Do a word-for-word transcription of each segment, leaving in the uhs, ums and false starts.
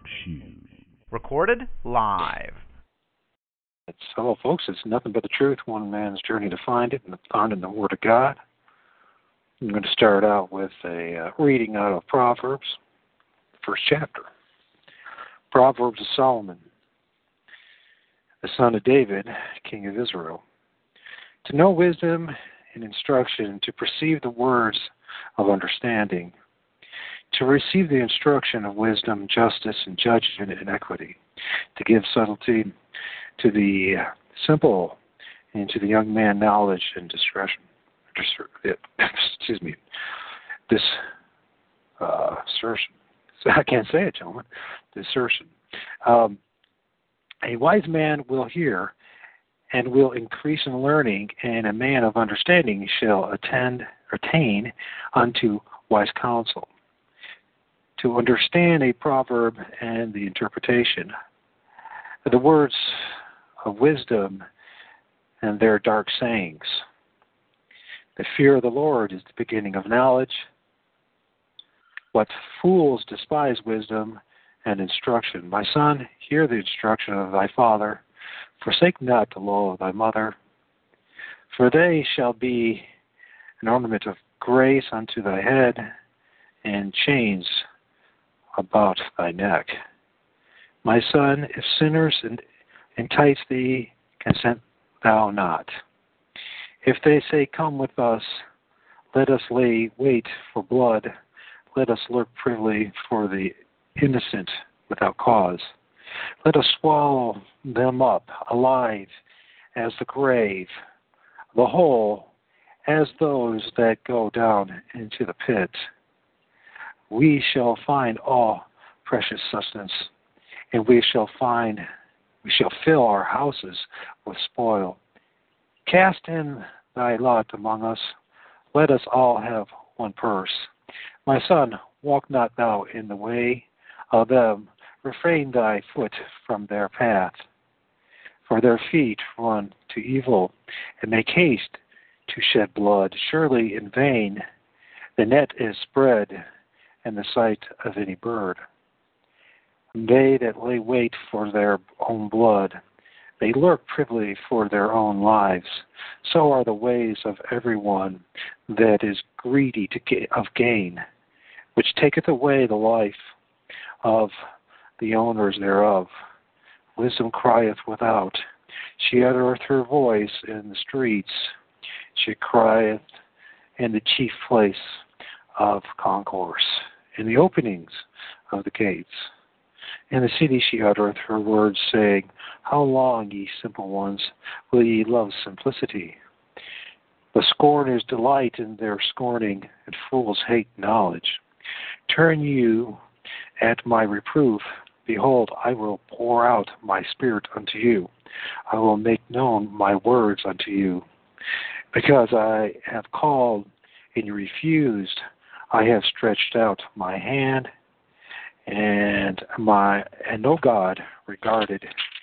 Recorded live. It's, hello, folks. It's Nothing But the Truth, one man's journey to find it, and found in the Word of God. I'm going to start out with a uh, reading out of Proverbs, the first chapter. Proverbs of Solomon, the son of David, king of Israel. To know wisdom and instruction, to perceive the words of understanding, to receive the instruction of wisdom, justice, and judgment and equity, to give subtlety to the simple, and to the young man knowledge and discretion. Excuse me. This uh, assertion. I can't say it, gentlemen. Dissertion. Um, a wise man will hear and will increase in learning, and a man of understanding shall attend, attain unto wise counsel. To understand a proverb and the interpretation, the words of wisdom and their dark sayings. The fear of the Lord is the beginning of knowledge. What fools despise wisdom and instruction. My son, hear the instruction of thy father. Forsake not the law of thy mother. For they shall be an ornament of grace unto thy head, and chains about thy neck. My son, if sinners entice thee, consent thou not. If they say, come with us, let us lay wait for blood, let us lurk privily for the innocent without cause. Let us swallow them up alive as the grave, the whole as those that go down into the pit. We shall find all precious sustenance, and we shall find, we shall fill our houses with spoil. Cast in thy lot among us, let us all have one purse. My son, walk not thou in the way of them, refrain thy foot from their path. For their feet run to evil, and make haste to shed blood. Surely in vain the net is spread, and the sight of any bird. They that lay wait for their own blood, they lurk privily for their own lives. So are the ways of everyone that is greedy to ga- of gain, which taketh away the life of the owners thereof. Wisdom crieth without. She uttereth her voice in the streets. She crieth in the chief place of concourse, in the openings of the gates. In the city she uttereth her words, saying, how long, ye simple ones, will ye love simplicity? The scorners delight in their scorning, and fools hate knowledge. Turn you at my reproof. Behold, I will pour out my spirit unto you. I will make known my words unto you. Because I have called, and you refused, I have stretched out my hand, and my and no God regarded.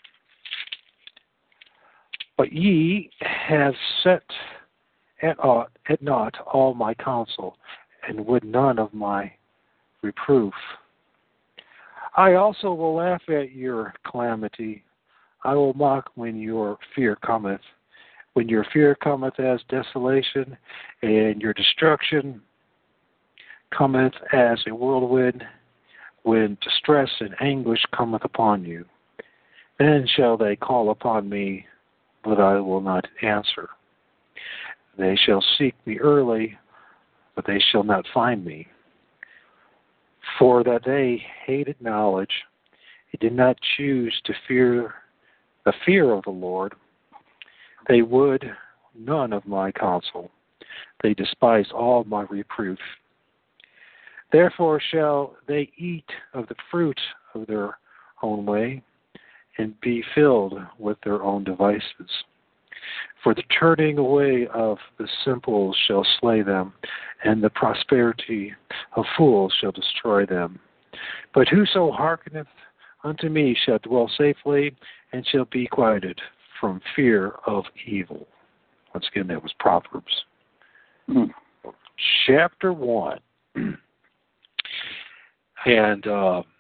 But ye have set at, uh, at naught all my counsel, and would none of my reproof. I also will laugh at your calamity. I will mock when your fear cometh. When your fear cometh as desolation, and your destruction cometh as a whirlwind, when distress and anguish cometh upon you, then shall they call upon me, but I will not answer. They shall seek me early, but they shall not find me. For that they hated knowledge, they did not choose to fear the fear of the Lord. They would none of my counsel. They despised all my reproof. Therefore shall they eat of the fruit of their own way, and be filled with their own devices. For the turning away of the simple shall slay them, and the prosperity of fools shall destroy them. But whoso hearkeneth unto me shall dwell safely, and shall be quieted from fear of evil. Once again, that was Proverbs. Mm. Chapter one. And uh,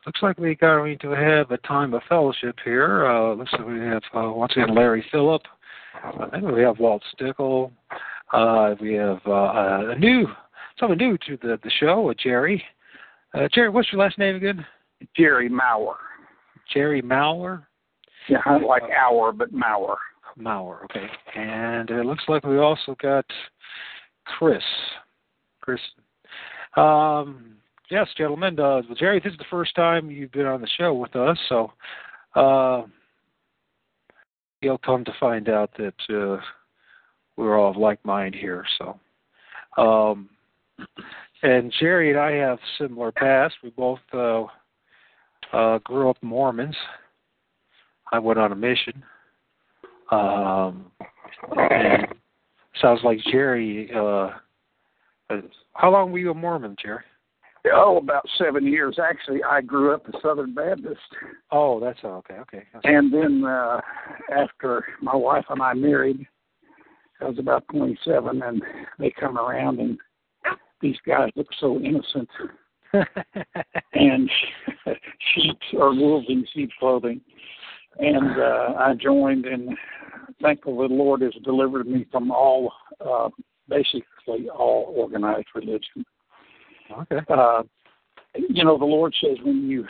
looks like we're going to have a time of fellowship here. Uh, looks like we have, uh, once again, Larry Phillip. I think we have Walt Stickle. Uh, we have uh, a new, someone new to the, the show, uh, Jerry. Uh, Jerry, what's your last name again? Jerry Maurer. Jerry Maurer? Yeah, like uh, hour, but Maurer. Maurer, okay. And it looks like we also got Chris. Chris. Um, yes, gentlemen. Uh, well, Jerry, this is the first time you've been on the show with us, so uh, you'll come to find out that uh, we're all of like mind here. So, um, and Jerry and I have similar past. We both uh, uh, grew up Mormons. I went on a mission. Um, and sounds like Jerry. Uh, how long were you a Mormon, Jerry? Oh, about seven years. Actually, I grew up a Southern Baptist. Oh, that's okay. Okay. That's and then uh, after my wife and I married, I was about twenty-seven, and they come around, and these guys look so innocent. And sheep or wolves in sheep's clothing. And uh, I joined, and thankfully the Lord has delivered me from all, uh, basically all organized religion. Okay. Uh, you know, the Lord says when you,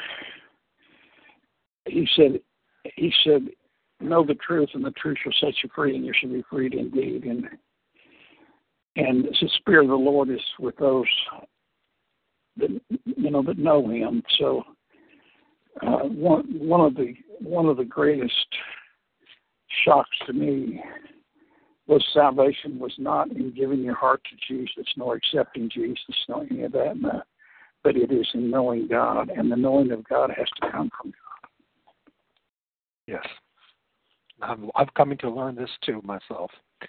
He said, He said, know the truth, and the truth shall set you free, and you shall be freed indeed. And and the Spirit of the Lord is with those that you know that know Him. So uh, one one of the one of the greatest shocks to me was salvation was not in giving your heart to Jesus, nor accepting Jesus, nor any of that, no, but it is in knowing God, and the knowing of God has to come from God. Yes. I'm, I'm coming to learn this too myself.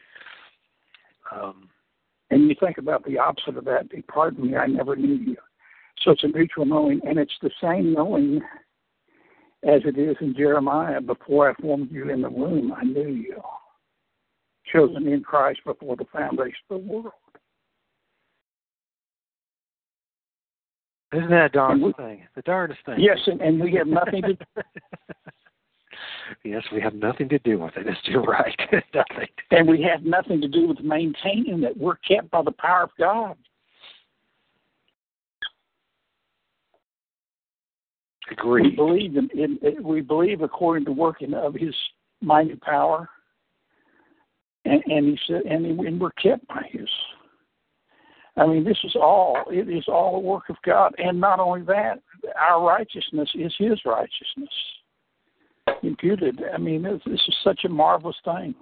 Um, and you think about the opposite of that, pardon me, I never knew you. So it's a mutual knowing, and it's the same knowing as it is in Jeremiah, before I formed you in the womb, I knew you. Chosen in Christ before the foundation of the world. Isn't that a darndest thing? The darndest thing. Yes, and, and we have nothing to Yes, we have nothing to do with it. You're right. Nothing. And we have nothing to do with maintaining it. We're kept by the power of God. Agreed. We believe in, in, in we believe according to working of His mighty power, and, and He said, and, and we're kept by His. I mean, this is all. It is all a work of God, and not only that, our righteousness is His righteousness imputed. I mean, this, this is such a marvelous thing.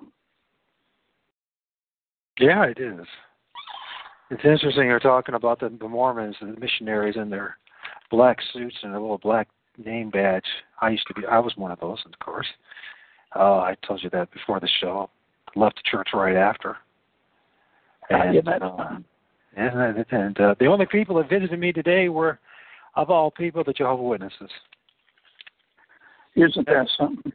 Yeah, it is. It's interesting you're talking about the, the Mormons and the missionaries and their black suits and a little black name badge. I used to be, I was one of those, of course. Uh, I told you that before the show. Left the church right after. And, yeah, that's uh, fine. and, and uh, the only people that visited me today were, of all people, the Jehovah's Witnesses. Isn't that something?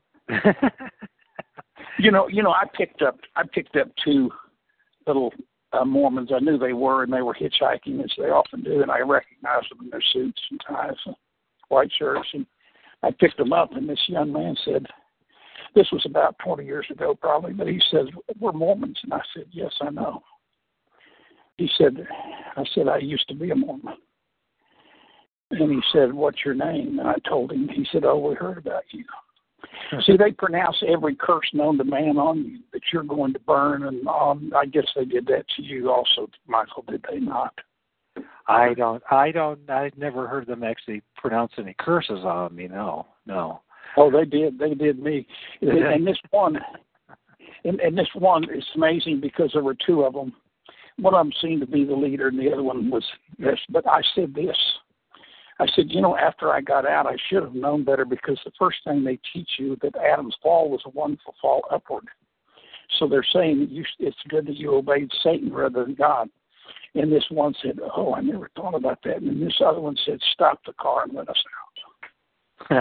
you know, you know, I picked up, I picked up two little uh, Mormons. I knew they were, and they were hitchhiking, as they often do, and I recognized them in their suits and ties and white shirts. And I picked them up, and this young man said, this was about twenty years ago probably, but he says, we're Mormons. And I said, yes, I know. He said, I said, I used to be a Mormon. And he said, what's your name? And I told him. He said, oh, we heard about you. See, they pronounce every curse known to man on you, that you're going to burn. And um, I guess they did that to you also, Michael, did they not? I don't, I don't, I've never heard them actually pronounce any curses on me, no, no. Oh, they did. They did me. And this one, and, and this one is amazing because there were two of them. One of them seemed to be the leader, and the other one was this. But I said this. I said, you know, after I got out, I should have known better, because the first thing they teach you that Adam's fall was a wonderful fall upward. So they're saying that you, it's good that you obeyed Satan rather than God. And this one said, oh, I never thought about that. And this other one said, stop the car and let us out.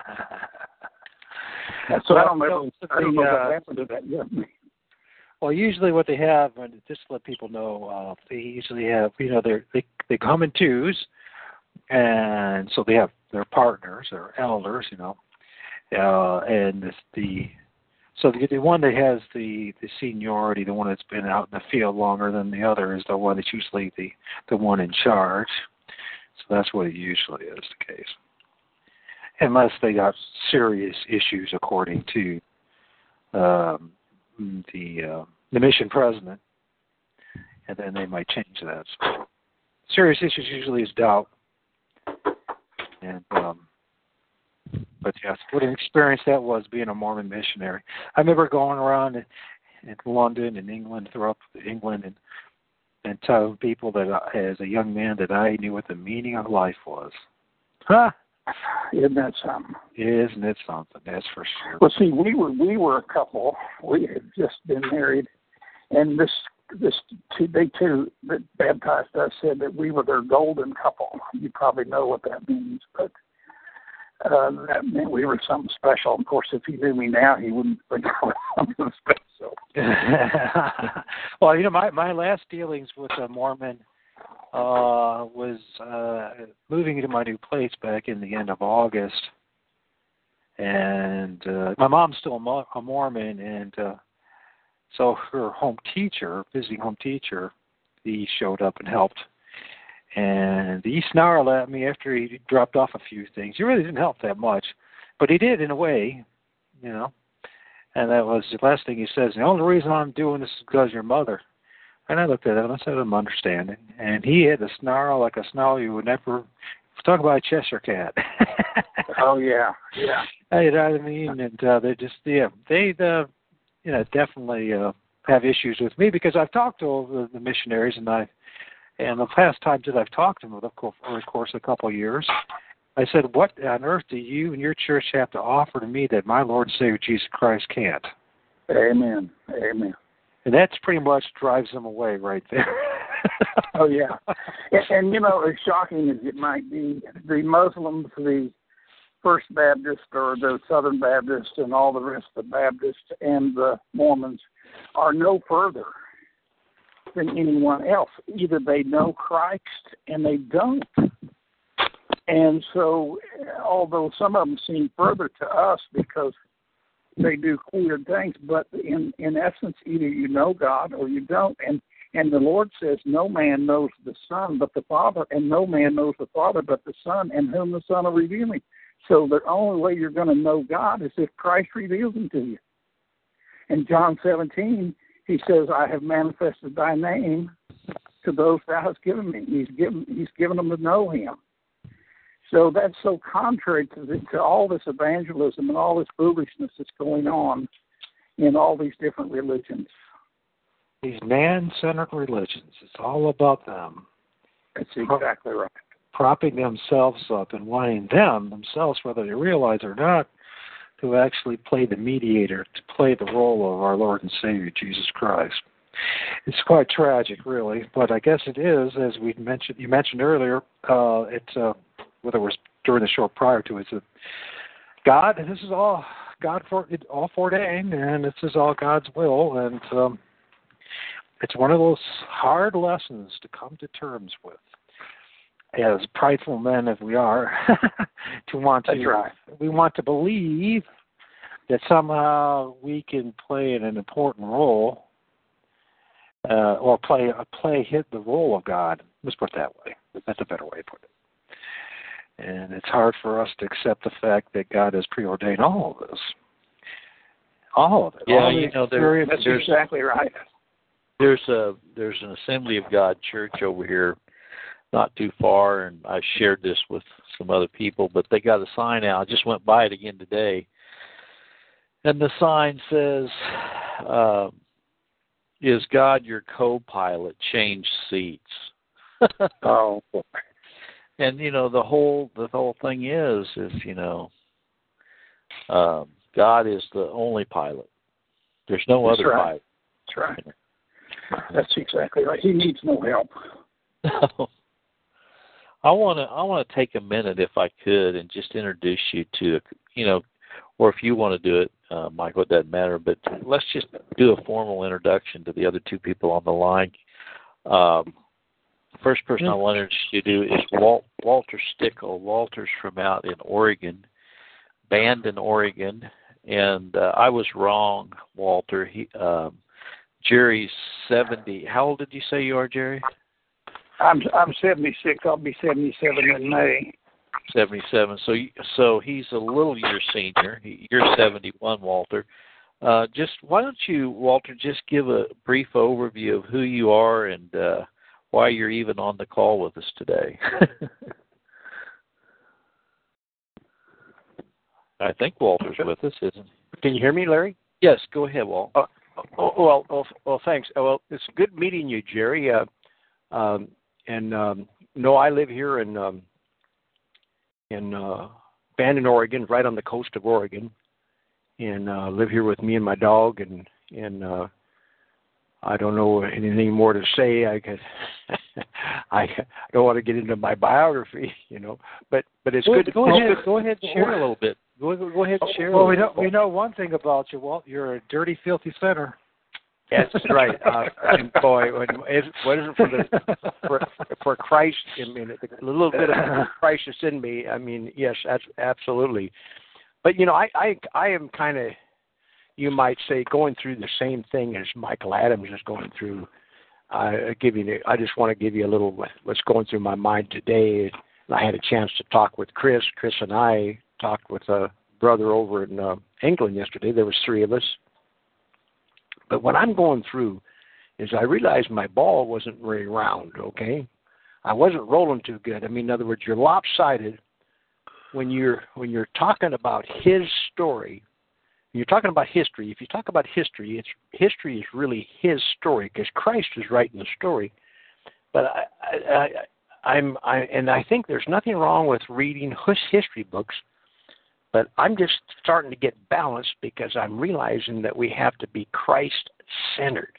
So well, I don't know, the, I don't know uh, what happened to that yet. Well, usually what they have, and just to let people know, uh, they usually have, you know, they they they come in twos, and so they have their partners, their elders, you know, uh, and this, the so the, the one that has the, the seniority, the one that's been out in the field longer than the other, is the one that's usually the, the one in charge. So that's what it usually is the case, unless they got serious issues, according to um, the uh, the mission president, and then they might change that. So serious issues usually is doubt, and um, but yes, what an experience that was being a Mormon missionary. I remember going around in, in London and England, throughout England, and and telling people that I, as a young man, that I knew what the meaning of life was. Huh? Isn't that something? Isn't it something? That's for sure. Well, see, we were we were a couple. We had just been married, and this this two, they two that baptized us said that we were their golden couple. You probably know what that means, but uh, that meant we were something special. Of course, if he knew me now, he wouldn't think I was something special. Well, you know, my my last dealings with a Mormon uh, was uh, moving into my new place back in the end of August, and uh, my mom's still a, Mo- a Mormon, and uh, so her home teacher, visiting home teacher, he showed up and helped. And he snarled at me after he dropped off a few things. He really didn't help that much, but he did in a way, you know. And that was the last thing he says. The only reason I'm doing this is because of your mother. And I looked at him and I said, I'm understanding. And he had a snarl like a snarl you would never talk about a Cheshire cat. Oh yeah, yeah. You know what I mean? And uh, they just, yeah, they, uh, you know, definitely uh, have issues with me because I've talked to the, the missionaries, and I. And the past times that I've talked to them, of course, over the course of a couple of years, I said, what on earth do you and your church have to offer to me that my Lord and Savior Jesus Christ can't? Amen. Amen. And that's pretty much drives them away right there. Oh, yeah. And, and, you know, as shocking as it might be, the Muslims, the First Baptist or the Southern Baptist and all the rest of the Baptists and the Mormons are no further than anyone else. Either they know Christ and they don't. And so, although some of them seem further to us because they do weird things, but in, in essence, either you know God or you don't. And, and the Lord says, no man knows the Son but the Father, and no man knows the Father but the Son, and whom the Son will reveal him. So the only way you're going to know God is if Christ reveals him to you. In John seventeen, he says, I have manifested thy name to those thou hast given me. He's given he's given them to know him. So that's so contrary to, the, to all this evangelism and all this foolishness that's going on in all these different religions. These man-centered religions, it's all about them. That's exactly right. Propping themselves up and wanting them, themselves, whether they realize it or not, to actually play the mediator, to play the role of our Lord and Savior, Jesus Christ. It's quite tragic, really, but I guess it is, as we mentioned, you mentioned earlier, uh, it's, uh, whether it was during the show prior to it, it's a, God, this is all God for it, all foreordained, and this is all God's will, and um, it's one of those hard lessons to come to terms with, as prideful men as we are, to want to, That's right. we want to believe that somehow we can play an important role, uh, or play play hit the role of God. Let's put it that way. That's a better way to put it. And it's hard for us to accept the fact that God has preordained all of this, all of it. Yeah, all you the know, there, That's there's exactly right. there's a there's an Assembly of God church over here, not too far, and I shared this with some other people, but they got a sign out. I just went by it again today, and the sign says, uh, "Is God your co-pilot? Change seats." Oh, and you know the whole the whole thing is is you know, um, God is the only pilot. There's no That's other right. pilot. That's right. That's exactly right. He needs no help. I want to I want to take a minute, if I could, and just introduce you to, you know, or if you want to do it, uh, Michael, it doesn't matter, but let's just do a formal introduction to the other two people on the line. Um, The first person I wanted to do is Walt, Walter Stickle. Walter's from out in Oregon, Bandon, Oregon, and uh, I was wrong, Walter. He, um, Jerry's seventy. How old did you say you are, Jerry? I'm I'm seventy-six. I'll be seventy-seven in May. seventy-seven. So so he's a little year senior. He, you're seventy-one, Walter. Uh, just why don't you, Walter, just give a brief overview of who you are and uh, why you're even on the call with us today. I think Walter's with us, isn't he? Can you hear me, Larry? Yes, go ahead, Walt. Uh, oh, well, well, well, thanks. Well, it's good meeting you, Jerry. Uh, um, and um, no, I live here in um, in uh, Bandon, Oregon, right on the coast of Oregon, and uh, live here with me and my dog. And and uh, I don't know anything more to say. I could, I don't want to get into my biography, you know. But but it's go, good. To, go it's ahead. good. Go ahead and share a little bit. Go, go ahead and share. Well, a we little know we know one thing about you, Walt. You're a dirty, filthy sinner. That's right. Uh, and boy, when, it wasn't for the for, for Christ, I mean, the little bit of Christ that's in me. I mean, yes, that's absolutely. But you know, I I, I am kind of, you might say, going through the same thing as Michael Adams is going through. Uh, giving you, I just want to give you a little what's going through my mind today. I had a chance to talk with Chris. Chris and I talked with a brother over in uh, England yesterday. There was three of us. But what I'm going through is I realized my ball wasn't very round, okay? I wasn't rolling too good. I mean, in other words, you're lopsided when you're when you're talking about his story. You're talking about history. If you talk about history, it's history is really his story because Christ is writing the story. But I, I, I I'm I and I think there's nothing wrong with reading history books. But I'm just starting to get balanced because I'm realizing that we have to be Christ-centered.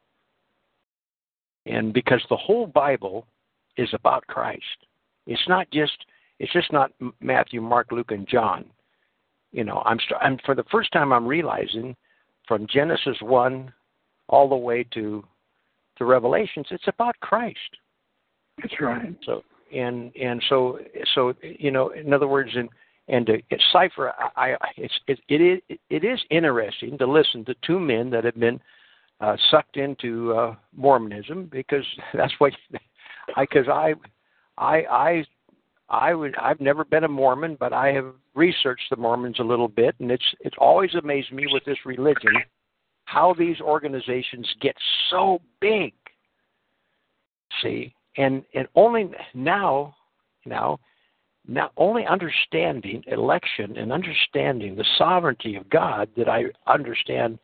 And because the whole Bible is about Christ. It's not just, it's just not Matthew, Mark, Luke, and John. You know, I'm, I'm for the first time I'm realizing from Genesis one all the way to, to Revelations, it's about Christ. That's right. So, and, and so, so, you know, in other words, in, And to cipher, I, I, it's, it, it, is, it is interesting to listen to two men that have been uh, sucked into uh, Mormonism because that's what, because I, I, I, I would, I've never been a Mormon, but I have researched the Mormons a little bit, and it's it's always amazed me with this religion how these organizations get so big. See, and and only now, now. Not only understanding election and understanding the sovereignty of God did I understand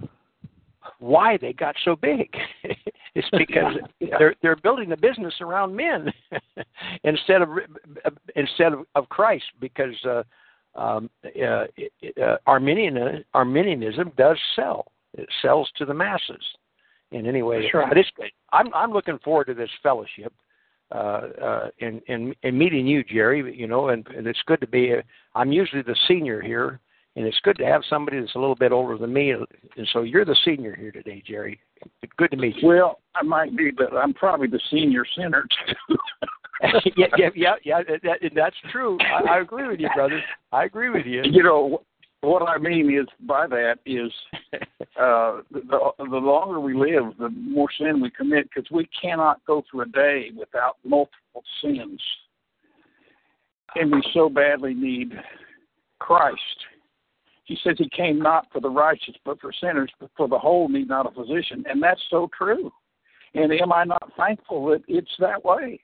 why they got so big. It's because yeah. they're they're building a business around men instead of instead of, of Christ. Because uh, um, uh, uh, Arminian Arminianism does sell; it sells to the masses. And anyway, right. but it's I'm I'm looking forward to this fellowship. Uh, uh, and, and, and meeting you, Jerry, you know, and, and it's good to be, a, I'm usually the senior here, and it's good to have somebody that's a little bit older than me, and so you're the senior here today, Jerry. Good to meet you. Well, I might be, but I'm probably the senior sinner, too. yeah, yeah, yeah, yeah, that, that's true. I, I agree with you, brother. I agree with you. You know, what I mean is by that is uh, the, the longer we live, the more sin we commit because we cannot go through a day without multiple sins. And we so badly need Christ. He says he came not for the righteous but for sinners, but for the whole need not a physician. And that's so true. And am I not thankful that it's that way?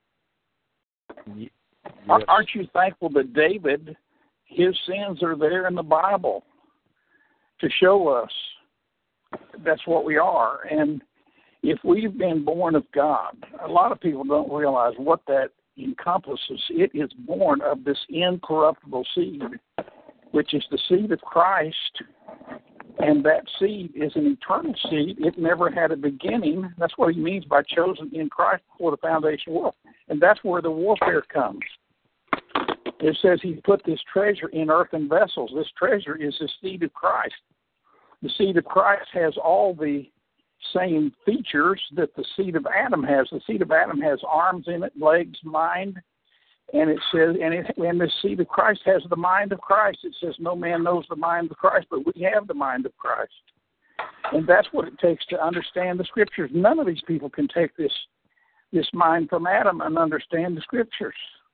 Yes. Aren't you thankful that David... his sins are there in the Bible to show us that's what we are. And if we've been born of God, a lot of people don't realize what that encompasses. It is born of this incorruptible seed, which is the seed of Christ. And that seed is an eternal seed. It never had a beginning. That's what he means by chosen in Christ before the foundation of the world. And that's where the warfare comes. It says he put this treasure in earthen vessels. This treasure is the seed of Christ. The seed of Christ has all the same features that the seed of Adam has. The seed of Adam has arms in it, legs, mind, and it says, and, it, and the seed of Christ has the mind of Christ. It says no man knows the mind of Christ, but we have the mind of Christ. And that's what it takes to understand the Scriptures. None of these people can take this this mind from Adam and understand the Scriptures.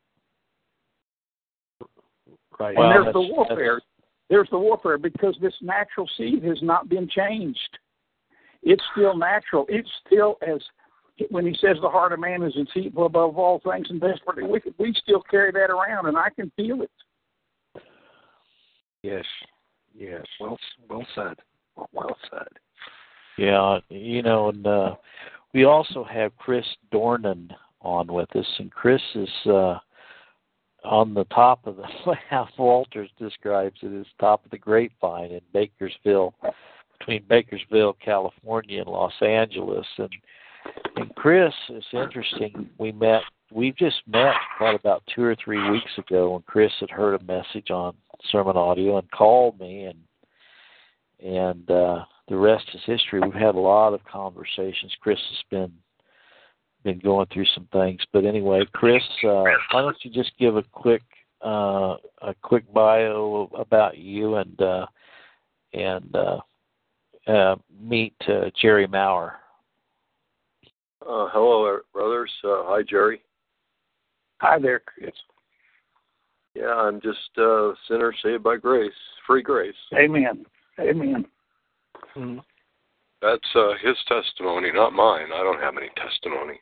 Right. And Well, there's that's- the warfare. There's the warfare because this natural seed has not been changed. It's still natural. It's still, as when he says the heart of man is deceitful above all things and desperately wicked, we still carry that around, and I can feel it. Yes. Yes. Well, well said. Well said. Yeah, you know, and uh, we also have Chris Dornan on with us, and Chris is uh, on the top of the, how Walters describes it, is top of the grapevine in Bakersville, between Bakersville, California, and Los Angeles. And and Chris, it's interesting, we met, we just met probably about two or three weeks ago, and Chris had heard a message on Sermon Audio and called me, and and uh, the rest is history. We've had a lot of conversations. Chris has been been going through some things, but anyway, Chris, uh, why don't you just give a quick uh, a quick bio about you and uh, and uh, uh, meet uh, Jerry Maurer. Uh, hello, brothers. Uh, hi, Jerry. Hi there, Chris. Yeah, I'm just a sinner saved by grace, free grace. Amen. Amen. Mm-hmm. That's uh, his testimony, not mine. I don't have any testimony.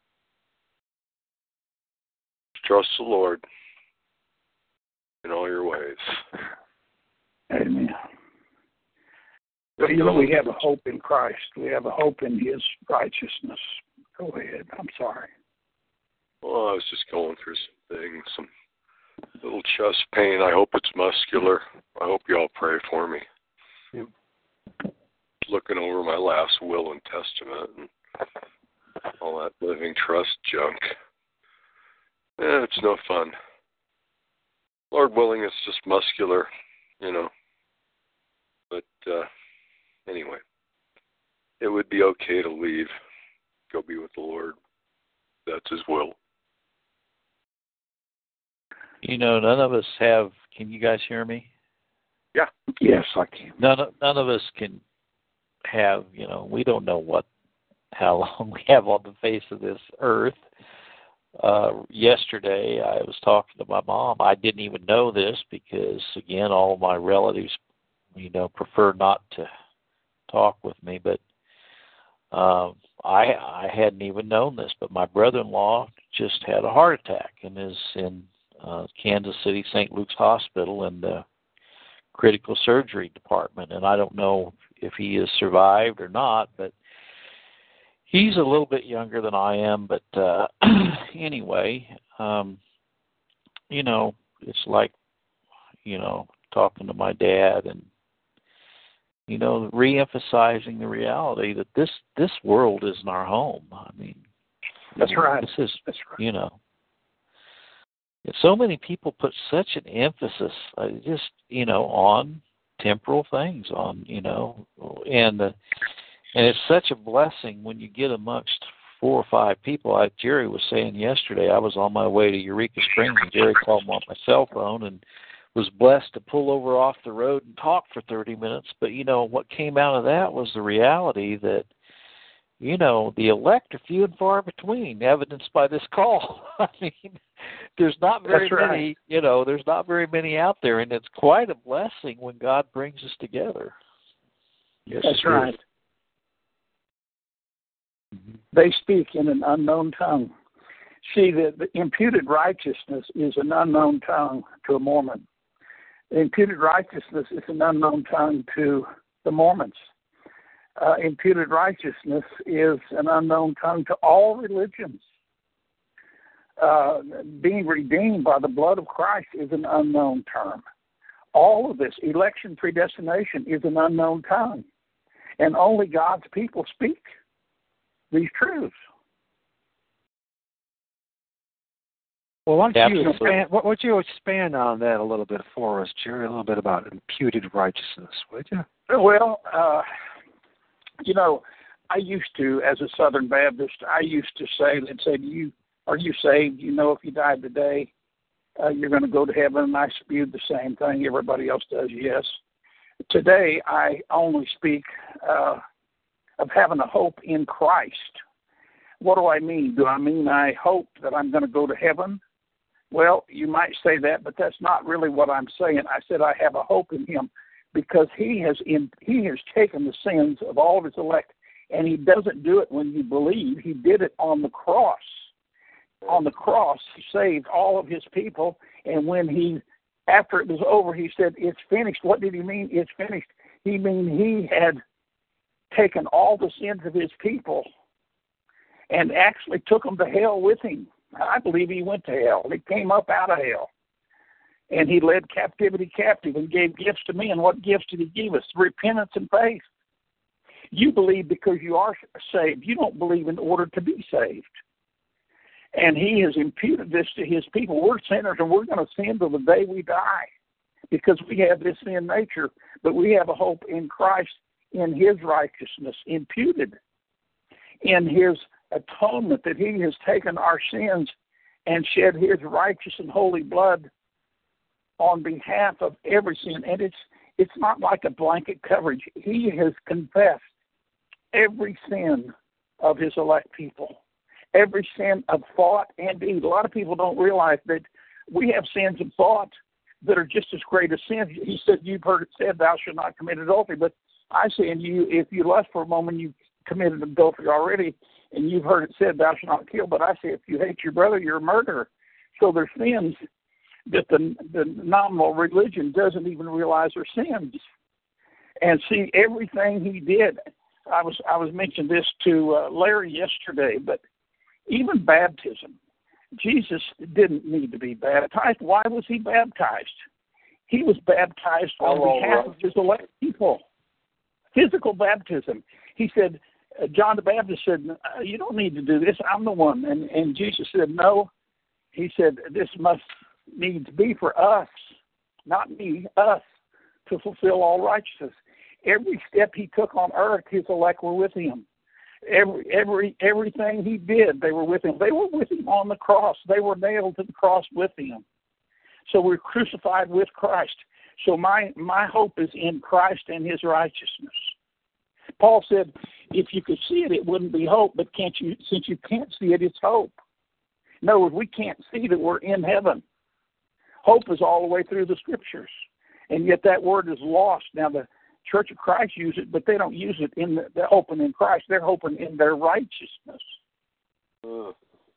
Trust the Lord in all your ways. Amen. Well, you know, we have a hope in Christ. We have a hope in his righteousness. Go ahead. I'm sorry. Well, I was just going through some things, some little chest pain. I hope it's muscular. I hope you all pray for me. Yep. Looking over my last will and testament and all that living trust junk. Eh, it's no fun. Lord willing, it's just muscular, you know. But uh, anyway, it would be okay to leave, go be with the Lord. That's his will. You know, none of us have, can you guys hear me? Yeah. Yes, I can. None of, none of us can have, you know, we don't know what, how long we have on the face of this earth. Uh, yesterday, I was talking to my mom. I didn't even know this because, again, all of my relatives, you know, prefer not to talk with me. But um, I I hadn't even known this. But my brother-in-law just had a heart attack and is in uh, Kansas City Saint Luke's Hospital in the critical surgery department. And I don't know if he has survived or not, but he's a little bit younger than I am, but uh, anyway, um, you know, it's like, you know, talking to my dad and, you know, re-emphasizing the reality that this, this world isn't our home. I mean, That's right. This is, That's right. you know, so many people put such an emphasis, uh, just, you know, on temporal things, on, you know, and the, And it's such a blessing when you get amongst four or five people. Like Jerry was saying yesterday, I was on my way to Eureka Springs, and Jerry called me on my cell phone and was blessed to pull over off the road and talk for thirty minutes. But, you know, what came out of that was the reality that, you know, the elect are few and far between, evidenced by this call. I mean, there's not very That's right. many, you know, there's not very many out there, and it's quite a blessing when God brings us together. Yes, That's it right. is. Mm-hmm. They speak in an unknown tongue. See, the, the imputed righteousness is an unknown tongue to a Mormon. The imputed righteousness is an unknown tongue to the Mormons. Uh, imputed righteousness is an unknown tongue to all religions. Uh, being redeemed by the blood of Christ is an unknown term. All of this, election predestination, is an unknown tongue. And only God's people speak these truths. Well, why don't you Absolutely. expand, why don't you expand on that a little bit for us, Jerry, a little bit about imputed righteousness, would you? Well, uh, you know, I used to, as a Southern Baptist, I used to say, they'd say, "Do you, are you saved? You know if you died today, uh, you're going to go to heaven?" And I spewed the same thing. Everybody else does, yes. Today, I only speak uh, of having a hope in Christ. What do I mean? Do I mean I hope that I'm going to go to heaven? Well, you might say that, but that's not really what I'm saying. I said I have a hope in him because he has in, he has taken the sins of all of his elect, and he doesn't do it when you believe. He did it on the cross. On the cross, he saved all of his people, and when he, after it was over, he said, "It's finished." What did he mean, it's finished? He mean he had taken all the sins of his people and actually took them to hell with him. I believe he went to hell. He came up out of hell. And he led captivity captive and gave gifts to men. What gifts did he give us? Repentance and faith. You believe because you are saved. You don't believe in order to be saved. And he has imputed this to his people. We're sinners, and we're going to sin till the day we die because we have this sin nature. But we have a hope in Christ, in his righteousness, imputed in his atonement, that he has taken our sins and shed his righteous and holy blood on behalf of every sin. And it's it's not like a blanket coverage. He has confessed every sin of his elect people, every sin of thought and deed. A lot of people don't realize that we have sins of thought that are just as great as sins. He said, "You've heard it said, thou shalt not commit adultery." But I say unto you, if you lust for a moment, you've committed adultery already. And you've heard it said, "Thou shalt not kill." But I say, if you hate your brother, you're a murderer. So there's sins that the, the nominal religion doesn't even realize are sins. And see, everything he did, I was I was mentioning this to uh, Larry yesterday, but even baptism, Jesus didn't need to be baptized. Why was he baptized? He was baptized on Oh, behalf right. of his elect people. Physical baptism. He said, uh, John the Baptist said, "You don't need to do this. I'm the one." And, and Jesus said, "No." He said, "This must needs be for us, not me, us, to fulfill all righteousness." Every step he took on earth, his elect were with him. Every every everything he did, they were with him. They were with him on the cross. They were nailed to the cross with him. So we're crucified with Christ. So my my hope is in Christ and his righteousness. Paul said, if you could see it, it wouldn't be hope. But can't you? Since you can't see it, it's hope. In other words, we can't see that we're in heaven. Hope is all the way through the Scriptures, and yet that word is lost. Now the Church of Christ use it, but they don't use it in the, they're hoping in Christ. They're hoping in their righteousness. Uh,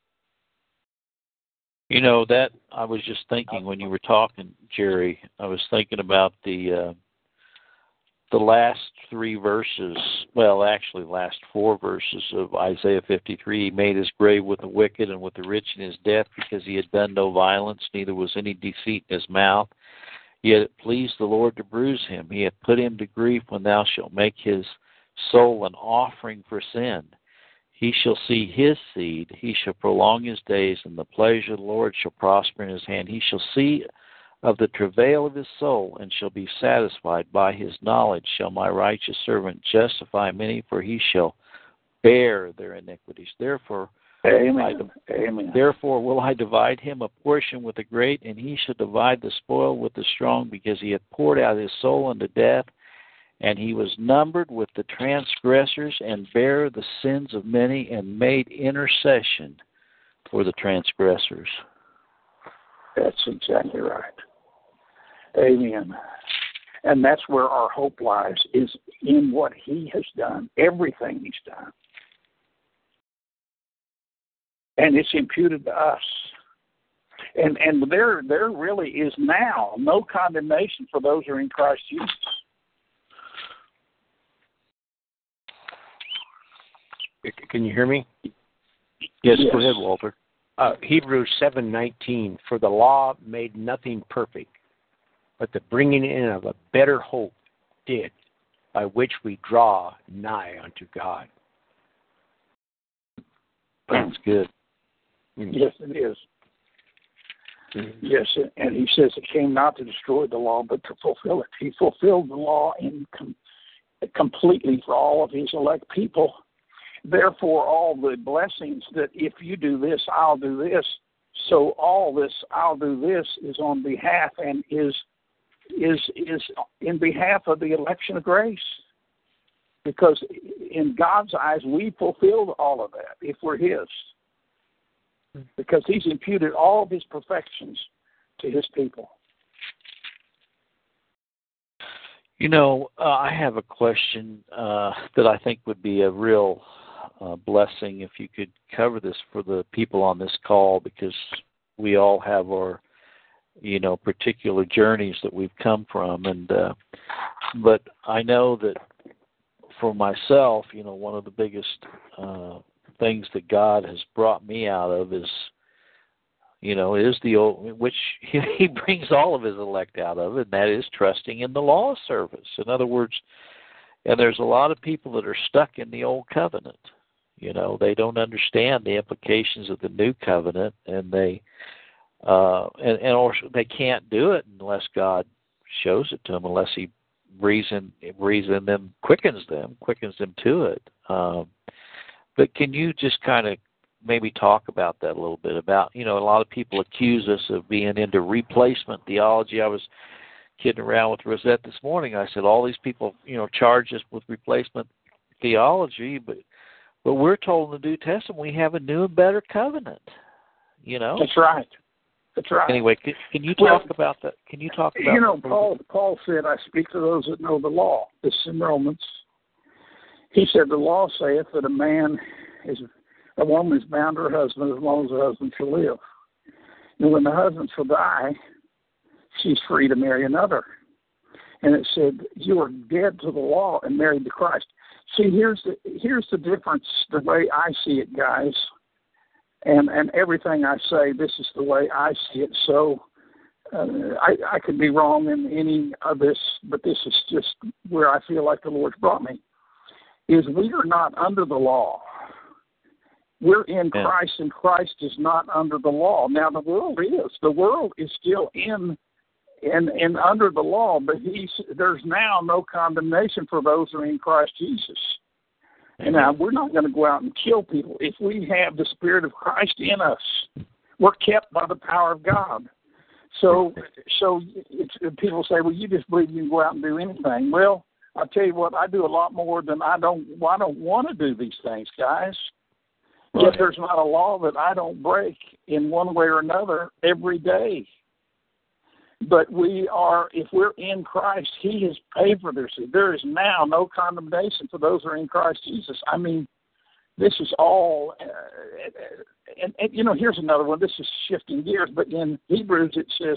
You know, that I was just thinking when you were talking, Jerry, I was thinking about the uh, the last three verses, well, actually last four verses of Isaiah fifty-three. He made his grave with the wicked and with the rich in his death, because he had done no violence, neither was any deceit in his mouth. Yet it pleased the Lord to bruise him. He hath put him to grief when thou shalt make his soul an offering for sin. He shall see his seed, he shall prolong his days, and the pleasure of the Lord shall prosper in his hand. He shall see of the travail of his soul, and shall be satisfied. By his knowledge shall my righteous servant justify many, for he shall bear their iniquities. Therefore, Amen. I, Amen. Therefore will I divide him a portion with the great, and he shall divide the spoil with the strong, because he hath poured out his soul unto death, and he was numbered with the transgressors, and bare the sins of many, and made intercession for the transgressors. That's exactly right. Amen. And that's where our hope lies, is in what he has done, everything he's done. And it's imputed to us. And and there there really is now no condemnation for those who are in Christ Jesus. Can you hear me? Yes, Yes. go ahead, Walter. Uh, Hebrews seven nineteen, for the law made nothing perfect, but the bringing in of a better hope did, by which we draw nigh unto God. That's good. Yes, it is. Mm-hmm. Yes, and he says it came not to destroy the law, but to fulfill it. He fulfilled the law in com- completely for all of his elect people. therefore all the blessings that if you do this, I'll do this. So all this, I'll do this, is on behalf and is is is in behalf of the election of grace. Because in God's eyes, we fulfilled all of that if we're His. Because He's imputed all of His perfections to His people. You know, uh, I have a question uh, that I think would be a real uh, blessing if you could cover this for the people on this call, because we all have our, you know, particular journeys that we've come from. And uh, but I know that for myself, you know, one of the biggest uh, things that God has brought me out of is, you know, is the old, which He brings all of His elect out of, and that is trusting in the law service. In other words, and there's a lot of people that are stuck in the old covenant. You know, they don't understand the implications of the new covenant, and they uh, and, and or they can't do it unless God shows it to them, unless He reason reason them quickens them quickens them to it. Um, but can you just kind of maybe talk about that a little bit? About, you know, a lot of people accuse us of being into replacement theology. I was kidding around with Rosette this morning. I said all these people, you know, charge us with replacement theology, but but we're told in the New Testament we have a new and better covenant. You know, that's right. That's right. Anyway, can, can you talk well, about that? Can you talk about? You know, Paul. Paul said, "I speak to those that know the law." This is in Romans. He said, "The law saith that a man is a woman is bound to her husband as long as her husband shall live. And when the husband shall die, she's free to marry another." And it said, "You are dead to the law and married to Christ." See, here's the here's the difference. The way I see it, guys. And and everything I say, this is the way I see it. So uh, I, I could be wrong in any of this, but this is just where I feel like the Lord's brought me, is we are not under the law. We're in yeah. Christ, and Christ is not under the law. Now, the world is. The world is still in and, and under the law, but he's, there's now no condemnation for those who are in Christ Jesus. And now, we're not going to go out and kill people. If we have the Spirit of Christ in us, we're kept by the power of God. So so it's, people say, well, you just believe you can go out and do anything. Well, I'll tell you what, I do a lot more than I don't, well, I don't want to do these things, guys. Right. Yet there's not a law that I don't break in one way or another every day. But we are, if we're in Christ, He has paid for this. There is now no condemnation for those who are in Christ Jesus. I mean, this is all, uh, and, and, you know, here's another one. This is shifting gears, but in Hebrews it says,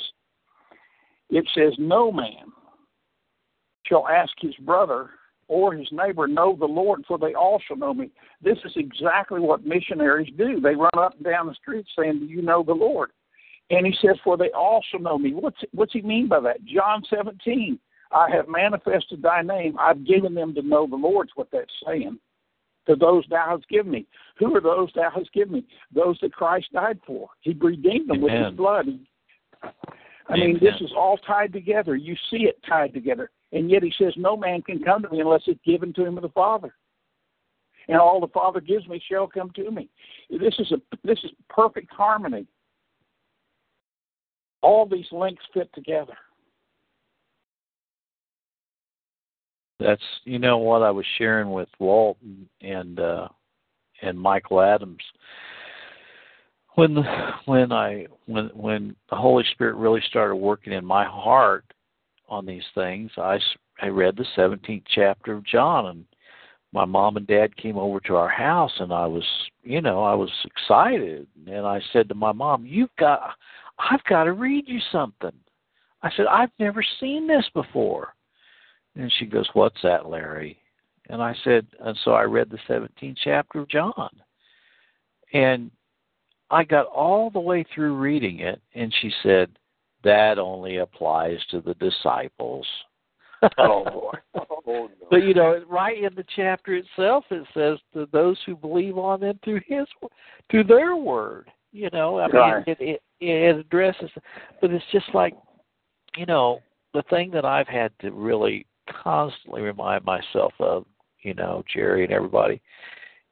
it says, no man shall ask his brother or his neighbor, know the Lord, for they all shall know me. This is exactly what missionaries do. They run up and down the street saying, do you know the Lord? And he says, for they all shall know me. What's, what's he mean by that? John seventeen, I have manifested thy name. I've given them to know the Lord's what that's saying. To those thou hast given me. Who are those thou hast given me? Those that Christ died for. He redeemed them Amen. With his blood. I Amen. mean, this is all tied together. You see it tied together. And yet he says, no man can come to me unless it's given to him of the Father. And all the Father gives me shall come to me. This is a this is perfect harmony. All these links fit together. That's, you know what, I was sharing with Walton and uh, and Michael Adams when when I when when the Holy Spirit really started working in my heart on these things. I, I read the seventeenth chapter of John, and my mom and dad came over to our house, and I was, you know, I was excited, and I said to my mom, "You've got, I've got to read you something." I said, "I've never seen this before." And she goes, "What's that, Larry?" And I said, and so I read the seventeenth chapter of John. And I got all the way through reading it, and she said, that only applies to the disciples. Oh, boy. Oh, no. But, you know, right in the chapter itself, it says to those who believe on them through his, through their word. You know, I mean, right. it, it, it addresses, but it's just like, you know, the thing that I've had to really constantly remind myself of, you know, Jerry and everybody,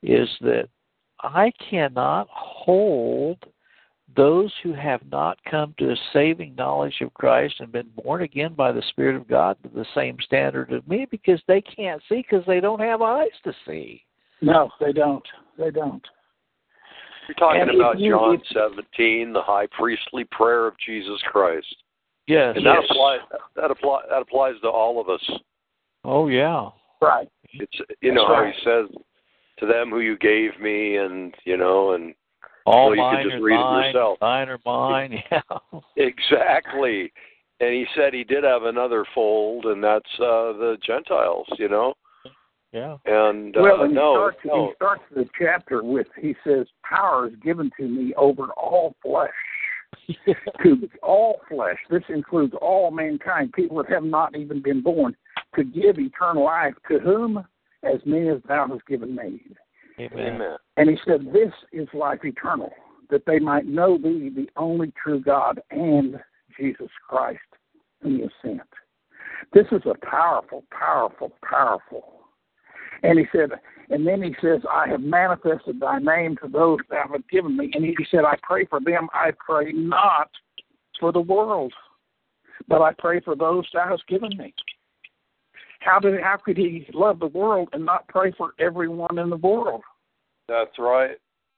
is that I cannot hold those who have not come to a saving knowledge of Christ and been born again by the Spirit of God to the same standard as me, because they can't see because they don't have eyes to see. No, they don't. They don't. You're talking And about if you- John if- seventeen, the high priestly prayer of Jesus Christ. Yes. And that yes. applies that apply that applies to all of us. Oh, yeah. Right. It's you That's know how right. he says, to them who you gave me, and you know, and All well, you mine can just are read it mine, yourself. mine are mine, yeah. Exactly. And he said he did have another fold, and that's uh, the Gentiles, you know. Yeah. And uh, Well, and no, he, starts, no. he starts the chapter with, he says, power is given to me over all flesh. To all flesh. This includes all mankind, people that have not even been born, to give eternal life to whom? As many as thou hast given me. Amen. Amen. And he said, this is life eternal, that they might know thee, the only true God, and Jesus Christ, whom you sent. This is a powerful, powerful, powerful. And he said, and then he says, I have manifested thy name to those thou hast given me. And he said, I pray for them. I pray not for the world, but I pray for those thou hast given me. How did how could he love the world and not pray for everyone in the world? That's right.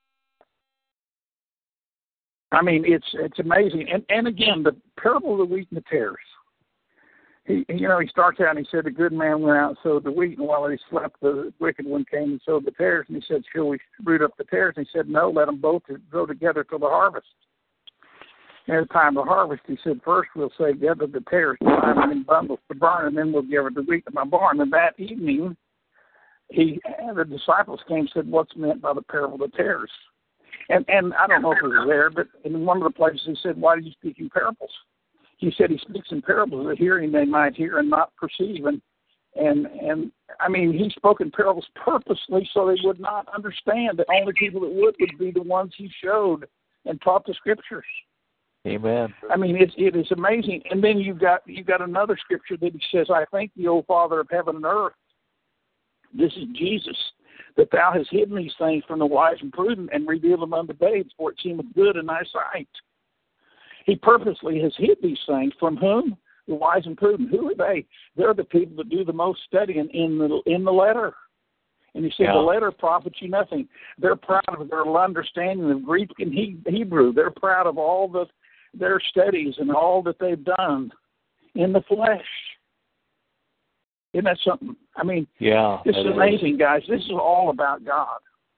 I mean, it's it's amazing. And and again, the parable of the wheat and the tares. He, you know, he starts out and he said, the good man went out and sowed the wheat, and while he slept, the wicked one came and sowed the tares. And he said, shall we root up the tares? And he said, no, let them both grow together till the harvest. And at the time of the harvest, he said, first we'll say, gather the tares, divide them in bundles to burn, and then we'll gather the wheat to my barn. And that evening, he and the disciples came and said, what's meant by the parable of the tares? And and I don't know if it was there, but in one of the places he said, why do you speak in parables? He said he speaks in parables that hearing they might hear and not perceive. And, and, and I mean, he spoke in parables purposely so they would not understand. The only people that would would be the ones he showed and taught the scriptures. Amen. I mean, it's, it is amazing. And then you've got, you've got another scripture that he says, I thank the old Father of heaven and earth. This is Jesus, that thou hast hidden these things from the wise and prudent and revealed them unto babes, for it seemeth good in thy sight. He purposely has hid these things from whom? The wise and prudent. Who are they? They're the people that do the most studying in the in the letter. And he said, yeah. the letter profits you nothing. They're proud of their understanding of Greek and he, Hebrew. They're proud of all the their studies and all that they've done in the flesh. Isn't that something? I mean, yeah, this is amazing, guys. This is all about God.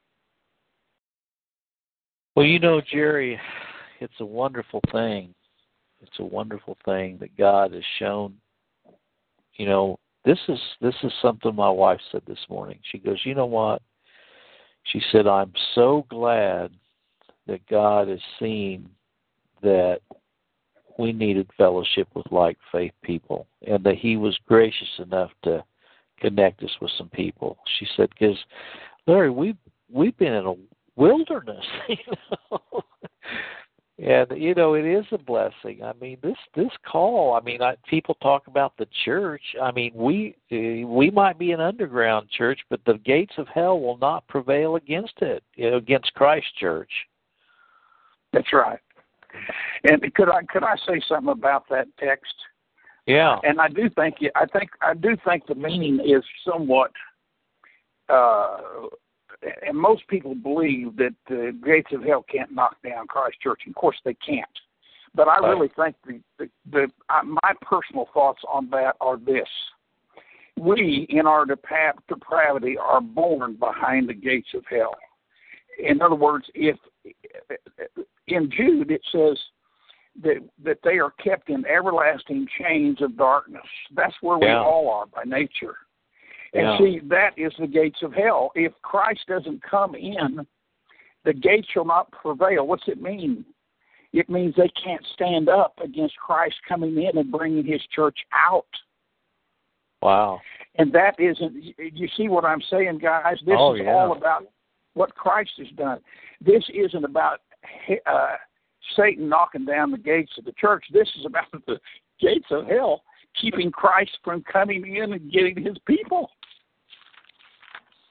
Well, you know, Jerry, it's a wonderful thing. It's a wonderful thing that God has shown. You know, this is this is something my wife said this morning. She goes, you know what? She said, I'm so glad that God has seen that we needed fellowship with like faith people, and that he was gracious enough to connect us with some people. She said, because Larry, we've we've been in a wilderness, you know. And, you know, it is a blessing. I mean, this this call, I mean, I, people talk about the church. I mean, we we might be an underground church, but the gates of hell will not prevail against it, you know, against Christ's church. That's right. And could I could I say something about that text? Yeah. And I do think I think I do think the meaning is somewhat. Uh, and most people believe that the gates of hell can't knock down Christ's church. Of course, they can't. But I really think the the, the uh, my personal thoughts on that are this: we, in our depra- depravity, are born behind the gates of hell. In other words, if in Jude it says that that they are kept in everlasting chains of darkness. That's where we yeah. all are by nature. And yeah. see, that is the gates of hell. If Christ doesn't come in, the gates shall not prevail. What's it mean? It means they can't stand up against Christ coming in and bringing his church out. Wow. And that isn't, you see what I'm saying, guys? This oh, is yeah. all about what Christ has done. This isn't about uh, Satan knocking down the gates of the church. This is about the gates of hell keeping Christ from coming in and getting his people.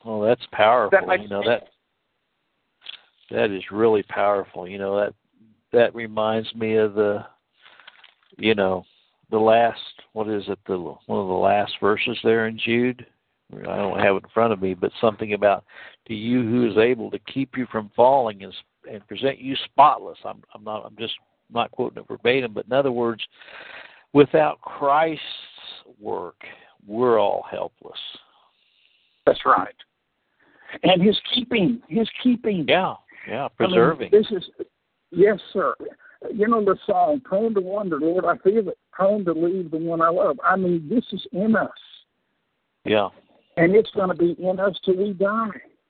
Well, that's powerful. That makes you know sense. that that is really powerful. You know that that reminds me of the, you know, the last, what is it? The one of the last verses there in Jude. I don't have it in front of me, but something about to you who is able to keep you from falling and and present you spotless. I'm I'm not I'm just not quoting it verbatim, but in other words, without Christ's work, we're all helpless. That's right. And his keeping, his keeping. Yeah, yeah, preserving. I mean, this is, yes, sir. You know the song, prone to wonder, Lord, I feel it, prone to leave the one I love. I mean, this is in us. Yeah. And it's going to be in us till we die.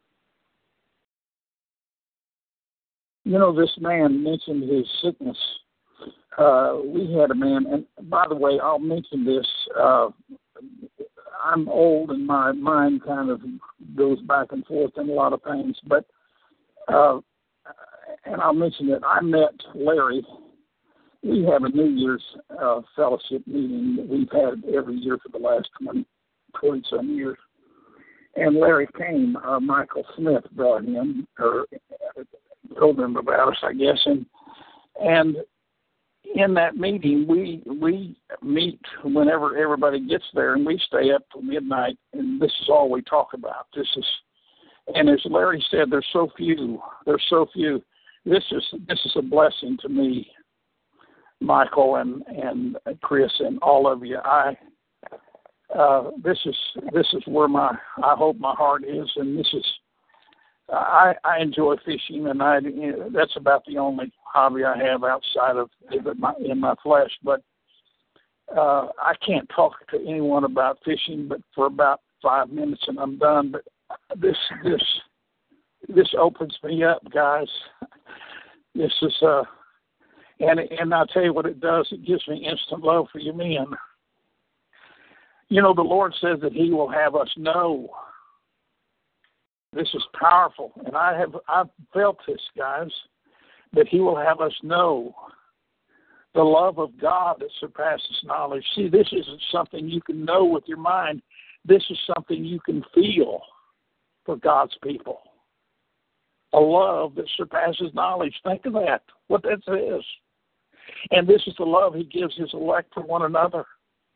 You know, this man mentioned his sickness. Uh, we had a man, and by the way, I'll mention this. Uh, I'm old and my mind kind of goes back and forth in a lot of things, but, uh, and I'll mention that I met Larry. We have a New Year's uh, fellowship meeting that we've had every year for the last twenty, twenty-some years. And Larry came, uh, Michael Smith brought him, or told him about us, I guess, and, and in that meeting, we we meet whenever everybody gets there, and we stay up till midnight, and this is all we talk about. This is, and as Larry said, there's so few. There's so few. This is this is a blessing to me, Michael and and Chris and all of you. I uh, this is this is where my I hope my heart is, and this is. I, I enjoy fishing, and I you know, that's about the only hobby I have outside of my, in my flesh. But uh, I can't talk to anyone about fishing, but for about five minutes, and I'm done. But this this this opens me up, guys. This is uh, and and I'll tell you what it does. It gives me instant love for you men. You know, the Lord says that He will have us know. This is powerful, and I have I've felt this, guys, that He will have us know the love of God that surpasses knowledge. See, this isn't something you can know with your mind. This is something you can feel for God's people. A love that surpasses knowledge. Think of that, what that is. And this is the love He gives His elect for one another.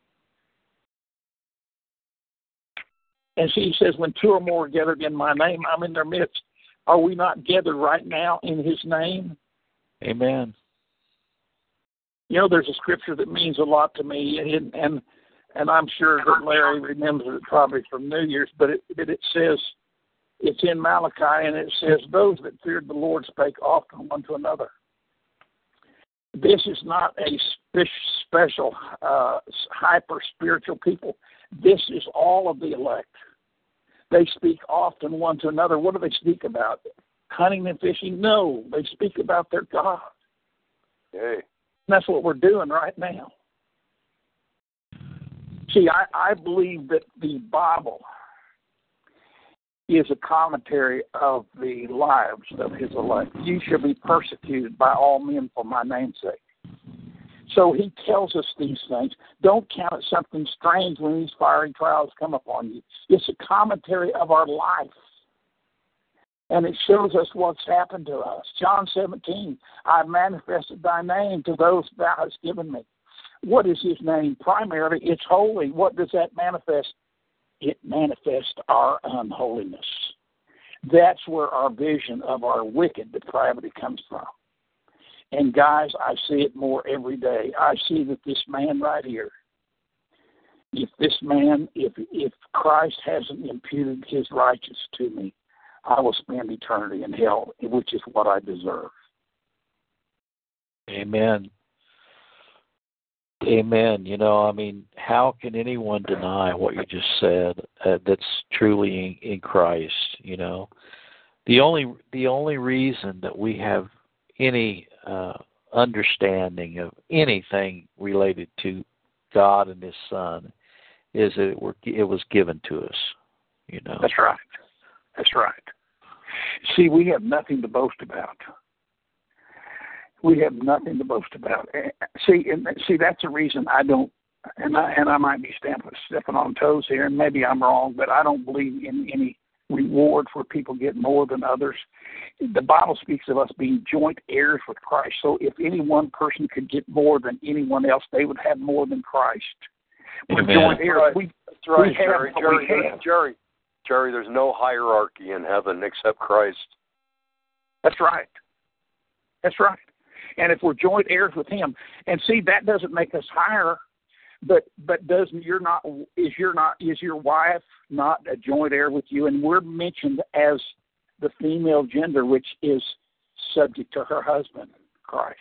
And she says, when two or more are gathered in my name, I'm in their midst. Are we not gathered right now in His name? Amen. You know, there's a scripture that means a lot to me, and and, and I'm sure that Larry remembers it probably from New Year's, but it, but it says, it's in Malachi, and it says, those that feared the Lord spake often one to another. This is not a spe- special, uh, hyper-spiritual people. This is all of the elect. They speak often one to another. What do they speak about? Hunting and fishing? No, they speak about their God. Hey. And that's what we're doing right now. See, I, I believe that the Bible is a commentary of the lives of His elect. You shall be persecuted by all men for my name's sake. So He tells us these things. Don't count it something strange when these fiery trials come upon you. It's a commentary of our life. And it shows us what's happened to us. John seventeen, I've manifested thy name to those thou hast given me. What is His name? Primarily, it's holy. What does that manifest? It manifests our unholiness. That's where our vision of our wicked depravity comes from. And guys, I see it more every day. I see that this man right here, if this man, if if Christ hasn't imputed His righteousness to me, I will spend eternity in hell, which is what I deserve. Amen. Amen. You know, I mean, how can anyone deny what you just said? Uh, that's truly in, in Christ. You know, the only the only reason that we have any uh, understanding of anything related to God and His Son is that it, were, it was given to us. You know. That's right. That's right. See, we have nothing to boast about. We have nothing to boast about. See, and see, that's the reason I don't. And I and I might be stepping stepping on toes here, and maybe I'm wrong, but I don't believe in any reward where people get more than others. The Bible speaks of us being joint heirs with Christ. So if any one person could get more than anyone else, they would have more than Christ. We're Amen. joint heirs. Right. We, That's right, we have Jerry. what Jerry, we have. Jerry, Jerry, there's no hierarchy in heaven except Christ. That's right. That's right. And if we're joint heirs with Him, and see, that doesn't make us higher, but but doesn't you're not is your not is your wife not a joint heir with you? And we're mentioned as the female gender, which is subject to her husband, Christ.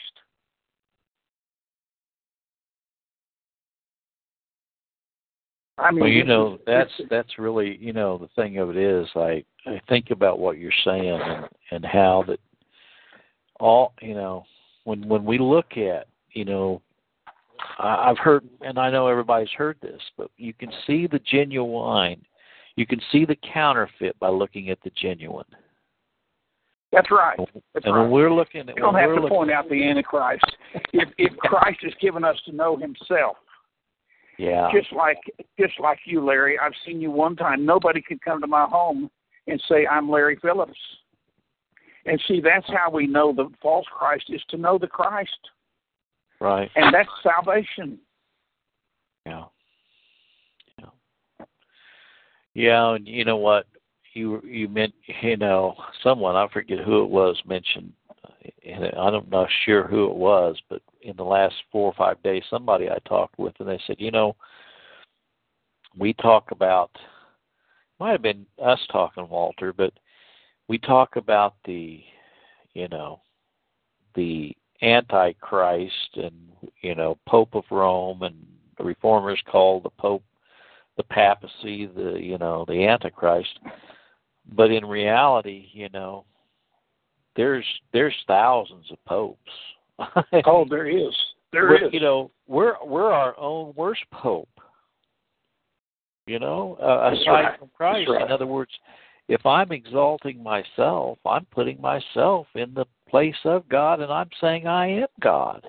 I mean, Well, you this know, is- that's this- that's really, you know, the thing of it is, I, I think about what you're saying and, and how that all, you know, when when we look at, you know, I- I've heard, and I know everybody's heard this, but you can see the genuine, you can see the counterfeit by looking at the genuine. That's right. That's and right. when we're looking at, You don't when have we're to looking, point out the Antichrist. If if Christ has given us to know Himself, yeah, just like just like you, Larry, I've seen you one time. Nobody could come to my home and say I'm Larry Phillips. And see, that's how we know the false Christ is to know the Christ, right, and that's salvation. yeah, yeah, yeah, and you know what? You you meant, you know, someone, I forget who it was, mentioned, and I'm not sure who it was, but in the last four or five days, somebody I talked with, and they said, you know, we talk about, might have been us talking, Walter, but we talk about the, you know, the Antichrist and, you know, Pope of Rome, and the Reformers call the Pope the papacy, the, you know, the Antichrist. But in reality, you know, there's there's thousands of popes. Oh, there is. There we're, is. You know, we're we're our own worst pope. You know, uh, That's aside right. from Christ. That's right. In other words, if I'm exalting myself, I'm putting myself in the place of God, and I'm saying I am God.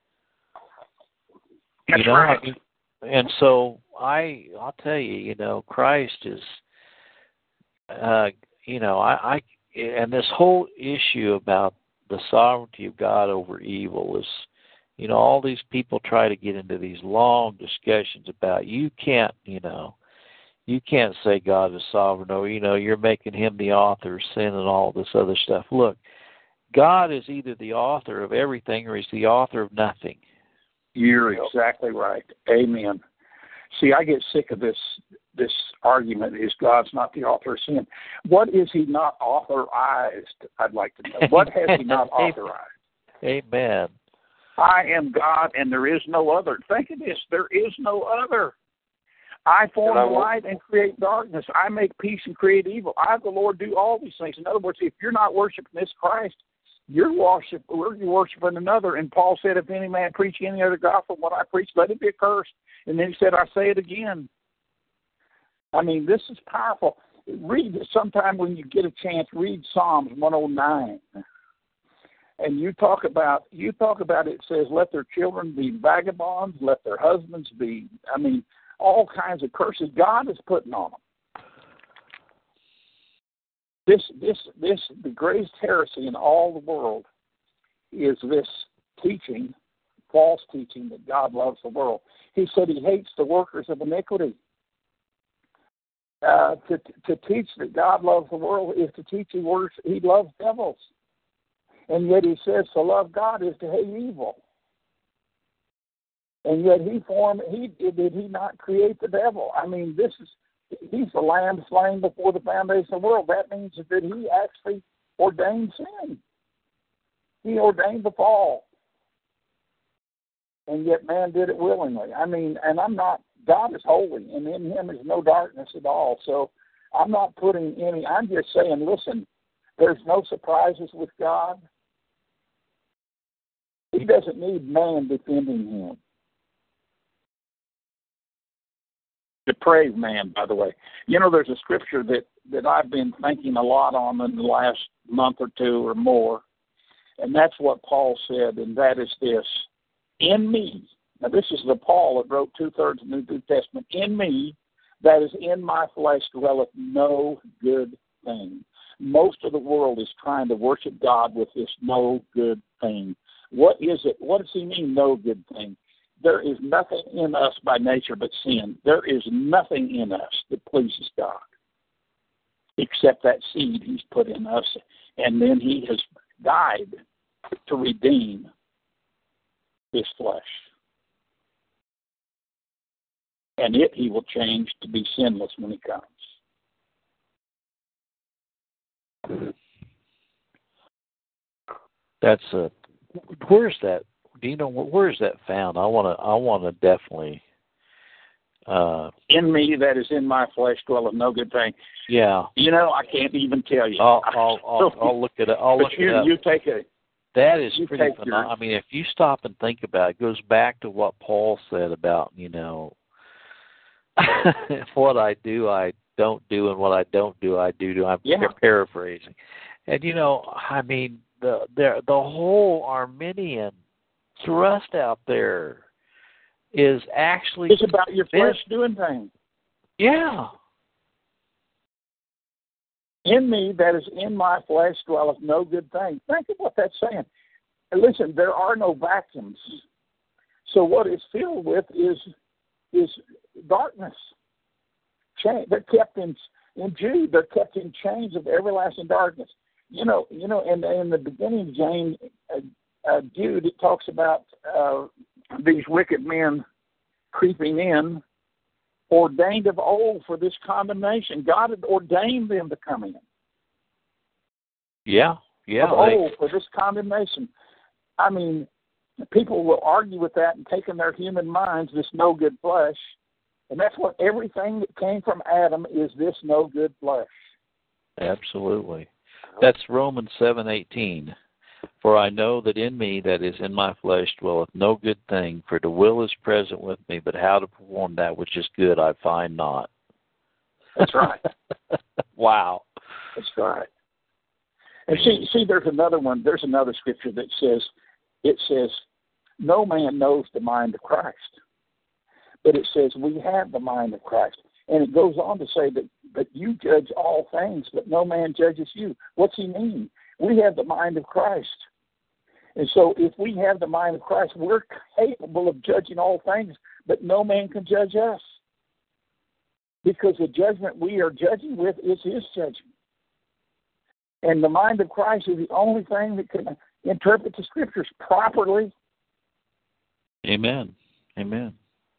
That's you know, right. I mean, and so I, I'll tell you, you know, Christ is, uh, you know, I, I, and this whole issue about the sovereignty of God over evil is, you know, all these people try to get into these long discussions about you can't, you know, you can't say God is sovereign, or, you know, you're making Him the author of sin and all this other stuff. Look, God is either the author of everything or He's the author of nothing. You're exactly right. Amen. See, I get sick of this this argument, is God's not the author of sin. What is He not authorized? I'd like to know. What has He not authorized? Amen. I am God and there is no other. Think of this. There is no other. I form I the will- light and create darkness. I make peace and create evil. I, the Lord, do all these things. In other words, if you're not worshiping this Christ, you're worship, you're worshiping another. And Paul said, if any man preach any other gospel than what I preach, let it be accursed. And then he said, I say it again. I mean, this is powerful. Read sometime when you get a chance, read Psalms one oh nine. And you talk about, you talk about it says, let their children be vagabonds, let their husbands be, I mean, all kinds of curses God is putting on them. This, this, this, the greatest heresy in all the world is this teaching, false teaching that God loves the world. He said He hates the workers of iniquity. Uh, to to teach that God loves the world is to teach He works. He loves devils, and yet He says to love God is to hate evil. And yet He formed. He did He not create the devil? I mean, this is. He's the Lamb slain before the foundation of the world. That means that He actually ordained sin. He ordained the fall. And yet man did it willingly. I mean, and I'm not, God is holy, and in Him is no darkness at all. So I'm not putting any, I'm just saying, listen, there's no surprises with God. He doesn't need man defending Him. Depraved man, by the way. You know, there's a scripture that, that I've been thinking a lot on in the last month or two or more, and that's what Paul said, and that is this: in me, now this is the Paul that wrote two-thirds of the New Testament, in me, that is in my flesh, dwelleth no good thing. Most of the world is trying to worship God with this no good thing. What is it? What does he mean, no good thing? There is nothing in us by nature but sin. There is nothing in us that pleases God except that seed he's put in us. And then he has died to redeem this flesh. And it he will change to be sinless when he comes. That's a. Where's that? Do you know where is that found? I want to. I want to definitely. Uh, in me, that is in my flesh, dwelleth no good thing. Yeah. You know, I can't even tell you. I'll. I'll. I'll, I'll look it up. I'll but look you, it up. you take a. That is you pretty take phenomenal. your, I mean, if you stop and think about it, it goes back to what Paul said about, you know, what I do, I don't do, and what I don't do, I do. do. I'm yeah. paraphrasing. And, you know, I mean, the, the, the whole Arminian thrust out there is actually... It's about your flesh doing things. Yeah. In me, that is in my flesh, dwelleth no good thing. Think of what that's saying. And listen, there are no vacuums. So what it's filled with is is darkness. Chain, they're kept in in Jude. They're kept in chains of everlasting darkness. You know, you know. In, in the beginning of James, uh, uh, Jude, it talks about uh, these wicked men creeping in, ordained of old for this condemnation. God had ordained them to come in. Yeah, yeah. Of old for this condemnation. I mean, people will argue with that and take in their human minds this no good flesh. And that's what everything that came from Adam is, this no good flesh. Absolutely. That's Romans seven eighteen. For I know that in me, that is in my flesh, dwelleth no good thing, for the will is present with me, but how to perform that which is good I find not. That's right. Wow. That's right. And see, see, there's another one. There's another scripture that says, it says, no man knows the mind of Christ. But it says we have the mind of Christ. And it goes on to say that, that you judge all things, but no man judges you. What's he mean? We have the mind of Christ. And so if we have the mind of Christ, we're capable of judging all things, but no man can judge us. Because the judgment we are judging with is his judgment. And the mind of Christ is the only thing that can interpret the scriptures properly. Amen. Amen.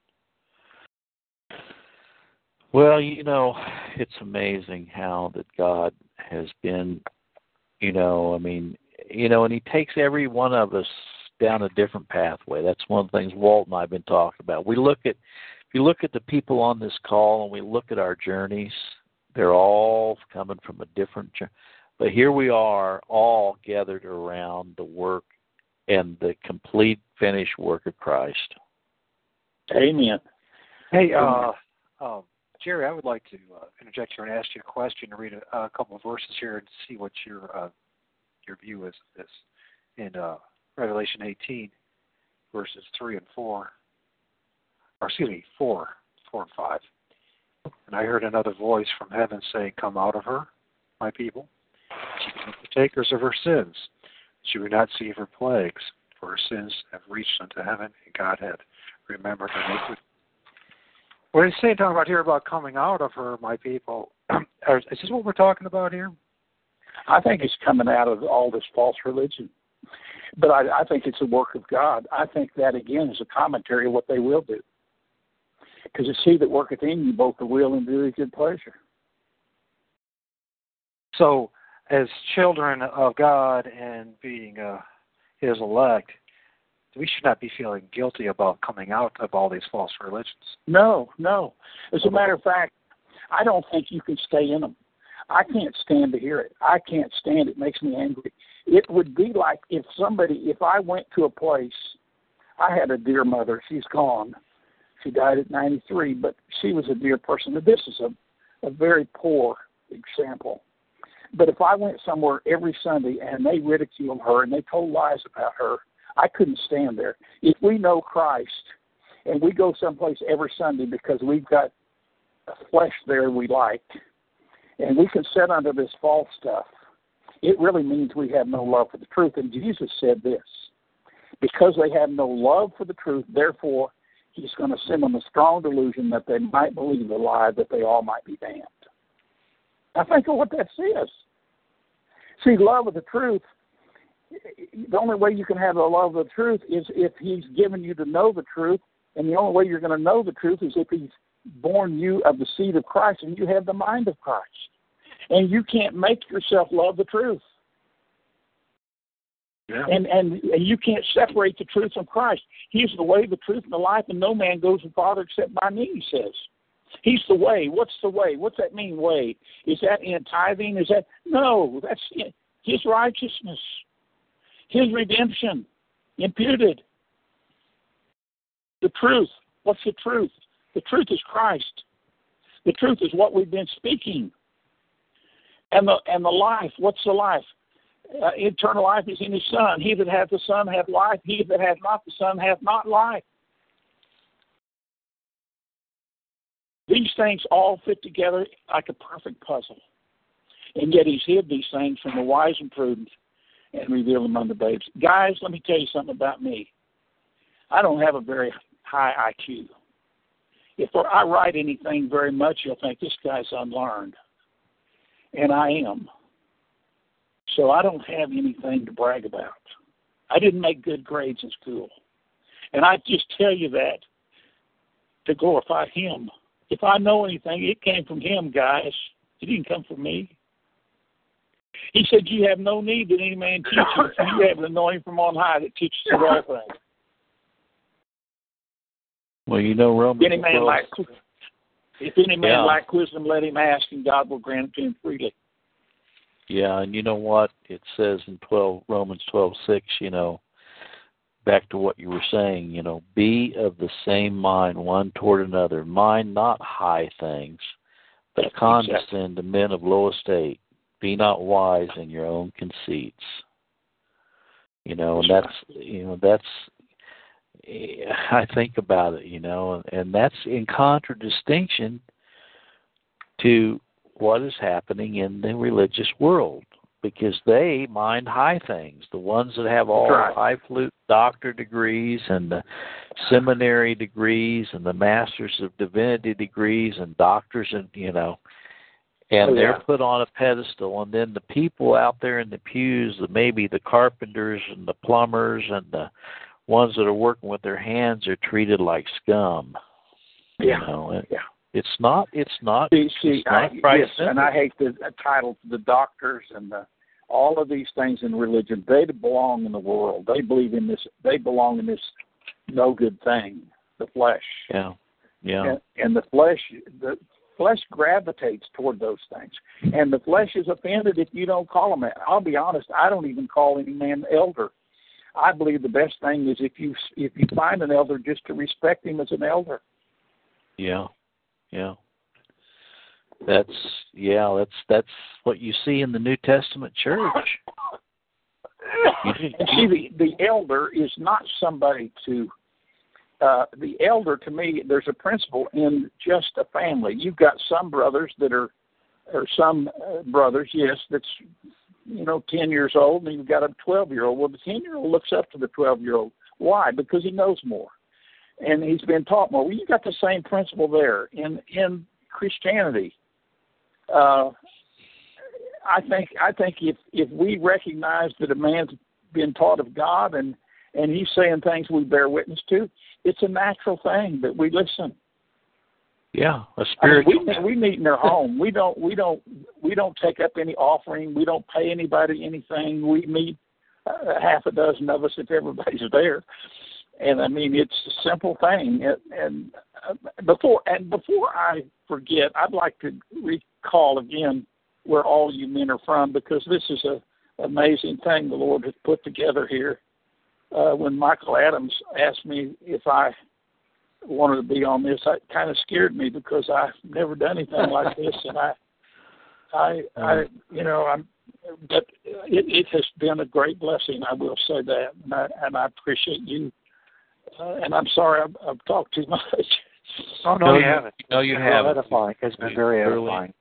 Well, you know, it's amazing how that God has been, you know, I mean, you know, and he takes every one of us down a different pathway. That's one of the things Walt and I have been talking about. We look at, if you look at the people on this call and we look at our journeys, they're all coming from a different journey. But here we are all gathered around the work and the complete finished work of Christ. Amen. Hey, uh, um, Jerry, I would like to uh, interject here and ask you a question and read a, a couple of verses here and see what your uh, your view is of this. In uh, Revelation eighteen, verses three and four, or excuse me, four, four and five. And I heard another voice from heaven saying, "Come out of her, my people, she be the partakers of her sins. She will not see her plagues, for her sins have reached unto heaven, and God had remembered her iniquity." What he's saying, talking about here about coming out of her, my people, is this what we're talking about here? I think it's coming out of all this false religion. But I, I think it's a work of God. I think that, again, is a commentary of what they will do. Because it's he that worketh in you both the will and do his good pleasure. So, as children of God and being uh, his elect, we should not be feeling guilty about coming out of all these false religions. No, no. As a matter of fact, I don't think you can stay in them. I can't stand to hear it. I can't stand it. It makes me angry. It would be like if somebody, if I went to a place, I had a dear mother. She's gone. She died at ninety-three, but she was a dear person. This is a, a very poor example. But if I went somewhere every Sunday and they ridiculed her and they told lies about her, I couldn't stand there. If we know Christ and we go someplace every Sunday because we've got a flesh there we like, and we can sit under this false stuff, it really means we have no love for the truth. And Jesus said this, because they have no love for the truth, therefore he's going to send them a strong delusion that they might believe the lie, that they all might be damned. I think of what that says. See, love of the truth, the only way you can have the love of the truth is if he's given you to know the truth, and the only way you're going to know the truth is if he's born you of the seed of Christ and you have the mind of Christ. And you can't make yourself love the truth. Yeah. And, and and you can't separate the truth from Christ. He's the way, the truth, and the life, and no man goes to the Father except by me, he says. He's the way. What's the way? What's that mean, way? Is that in tithing? Is that? No, that's his righteousness, his redemption, imputed. The truth. What's the truth? The truth is Christ. The truth is what we've been speaking. And the and the life. What's the life? Uh, eternal life is in his Son. He that hath the Son hath life. He that hath not the Son hath not life. These things all fit together like a perfect puzzle. And yet he's hid these things from the wise and prudent and revealed them unto babes. Guys, let me tell you something about me. I don't have a very high I Q. If I write anything very much, you'll think this guy's unlearned. And I am. So I don't have anything to brag about. I didn't make good grades in school. And I just tell you that to glorify him. If I know anything, it came from him, guys. It didn't come from me. He said, you have no need that any man teach you, for you have an anointing from on high that teaches you all things. Well, you know, Romans any man twelve, lack, if any man yeah. lack wisdom, let him ask, and God will grant it to him freely. Yeah, and you know what? It says in twelve Romans twelve six, you know, back to what you were saying, you know, be of the same mind one toward another. Mind not high things, but condescend to men of low estate. Be not wise in your own conceits. You know, and that's, you know, that's, I think about it, you know, and that's in contradistinction to what is happening in the religious world, because they mind high things. The ones that have all right. the highfalutin doctor degrees and the seminary degrees and the masters of divinity degrees and doctors, and you know, and oh, yeah. they're put on a pedestal. And then the people out there in the pews, the, maybe the carpenters and the plumbers and the ones that are working with their hands, are treated like scum. Yeah, you know? yeah. It's not. It's not. See, see it's not I, yes, and I hate the title, the doctors and the, all of these things in religion. They belong in the world. They believe in this. They belong in this no good thing, the flesh. Yeah, yeah. And, and the flesh, the flesh gravitates toward those things, and the flesh is offended if you don't call them that. I'll be honest. I don't even call any man elder. I believe the best thing is if you if you find an elder, just to respect him as an elder. Yeah. Yeah, that's yeah, that's that's what you see in the New Testament church. And see, the, the elder is not somebody to. Uh, the elder, to me, there's a principle in just a family. You've got some brothers that are, or some uh, brothers, yes, that's you know ten years old, and you've got a twelve-year-old. Well, the ten-year-old looks up to the twelve-year-old. Why? Because he knows more. And he's been taught more. Well, you got the same principle there in in Christianity. Uh, I think I think if if we recognize that a man's been taught of God and and he's saying things we bear witness to, it's a natural thing that we listen. Yeah, a spiritual. I mean, we we meet in their home. We don't we don't we don't take up any offering. We don't pay anybody anything. We meet uh, half a dozen of us if everybody's there. And I mean, it's a simple thing. And, and uh, before and before I forget, I'd like to recall again where all you men are from, because this is a amazing thing the Lord has put together here. Uh, when Michael Adams asked me if I wanted to be on this, it kind of scared me because I've never done anything like this, and I, I, I, you know, I'm. But it, it has been a great blessing. I will say that, and I, and I appreciate you. Uh, and I'm sorry I've, I've talked too much. Oh, no, no you you haven't. No, you it's haven't. Edifying. It's been very edifying.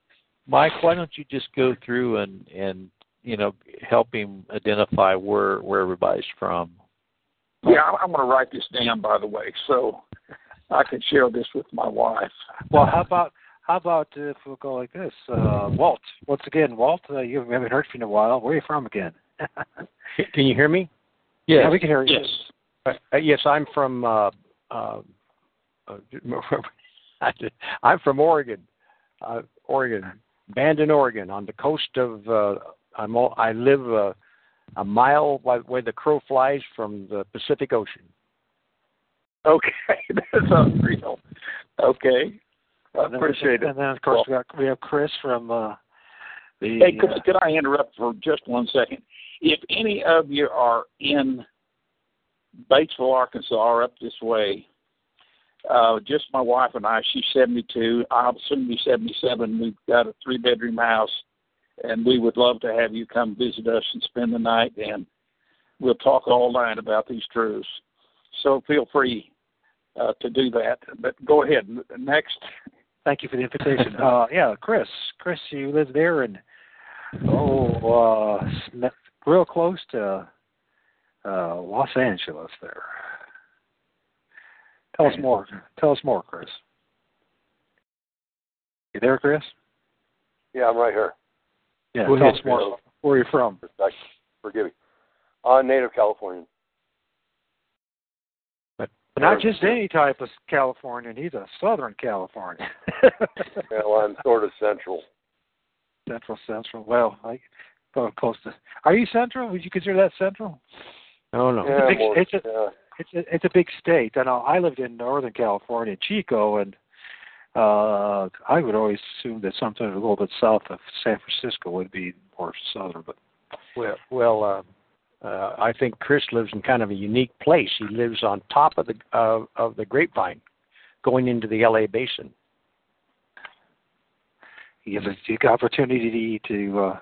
Mike, why don't you just go through and, and you know, help him identify where, where everybody's from? Yeah, I'm going to write this down, by the way, so I can share this with my wife. Well, how about how about if we'll go like this? Uh, Walt, once again, Walt, uh, you haven't heard from you in a while. Where are you from again? Can you hear me? Yes. Yeah, we can hear you. Yes. Uh, yes, I'm from. Uh, uh, uh, I'm from Oregon, uh, Oregon, Bandon, Oregon, on the coast of. Uh, I'm. All, I live uh, a mile where the crow flies from the Pacific Ocean. Okay, that's unreal. Okay, I appreciate it. And then, of course, well, we, got, we have Chris from uh, the... Hey, could, uh, could I interrupt for just one second? If any of you are in Batesville, Arkansas, or up this way, uh, just my wife and I, she's seventy-two, I'll soon be seventy-seven. We've got a three-bedroom house, and we would love to have you come visit us and spend the night, and we'll talk all night about these truths. So feel free uh, to do that. But go ahead. Next. Thank you for the invitation. uh, yeah, Chris. Chris, you live there in, oh, uh, real close to uh, Los Angeles there. Tell us more. Tell us more, Chris. You there, Chris? Yeah, I'm right here. Yeah, Go tell ahead, us more. Where are you from? Forgive me. Uh, native Californian. But not just any type of Californian. He's a Southern Californian. Well, I'm sort of central. Central, Central. Well, I go close to. Are you Central? Would you consider that Central? No, no. Yeah, it's, a big, more, it's, a, yeah. it's, a, it's a big state. I know. I lived in Northern California, Chico, and uh, I would always assume that something a little bit south of San Francisco would be more southern. But Well, well, uh, uh, I think Chris lives in kind of a unique place. He lives on top of the uh, of the Grapevine, going into the L A basin. you have a unique opportunity to. Uh,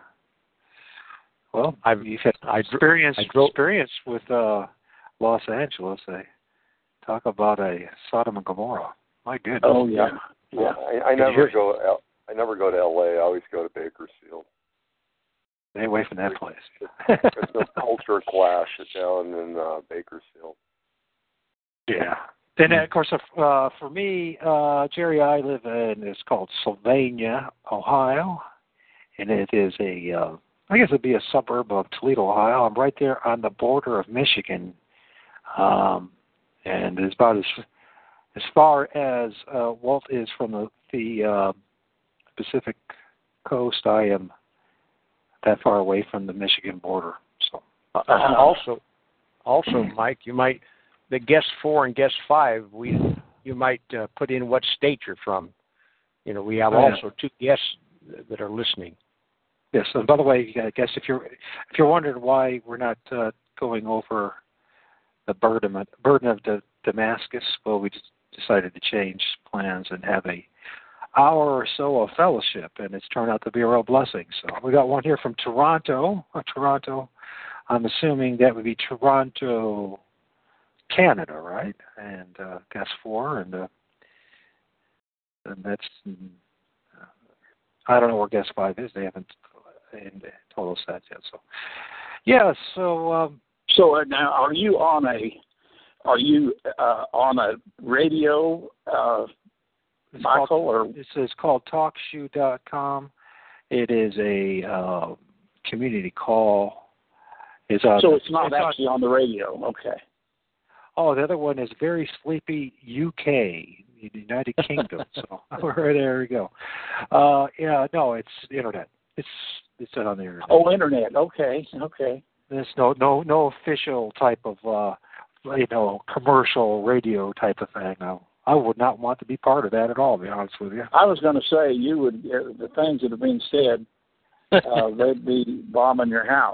well, I've you've had I, experience I drove, experience with uh, Los Angeles. They talk about a Sodom and Gomorrah. My goodness. Oh yeah, yeah. I, I never go. L, I never go to L A. I always go to Bakersfield. Stay away from that place. There's no culture clash down in uh, Bakersfield. Yeah. Then, of course, uh, for me, uh, Jerry, I live in, it's called Sylvania, Ohio, and it is a, uh, I guess it'd be a suburb of Toledo, Ohio. I'm right there on the border of Michigan, um, and it's about as as far as uh, Walt is from the, the uh, Pacific coast. I am that far away from the Michigan border. So, uh, also, also, Mike, you might the guest four and guest five. We you might uh, put in what state you're from. You know, we have oh, yeah. also two guests that are listening. Yes. And by the way, I guess if you're if you're wondering why we're not uh, going over the burden of, burden of the Damascus, well, we just decided to change plans and have a hour or so of fellowship, and it's turned out to be a real blessing. So we got one here from Toronto. Uh, Toronto. I'm assuming that would be Toronto, Canada, right? And uh, guess four, and uh, and that's uh, I don't know where guess five is. They haven't in total set yet. So yeah. So um, so uh, now, are you on a are you uh, on a radio? Uh, It's Michael, called, or this is called talk shoe dot com. It is a uh, community call. It's on, so it's not it's actually on, on the radio. Okay. Oh, the other one is Very Sleepy U K, United Kingdom. So there we go. Uh, yeah, no, it's internet. It's it's on the internet. Oh, internet. Okay, okay. There's no no no official type of uh, you know commercial radio type of thing. No. I would not want to be part of that at all, to be honest with you. I was going to say, you would, uh, the things that have been said, uh, they'd be bombing your house.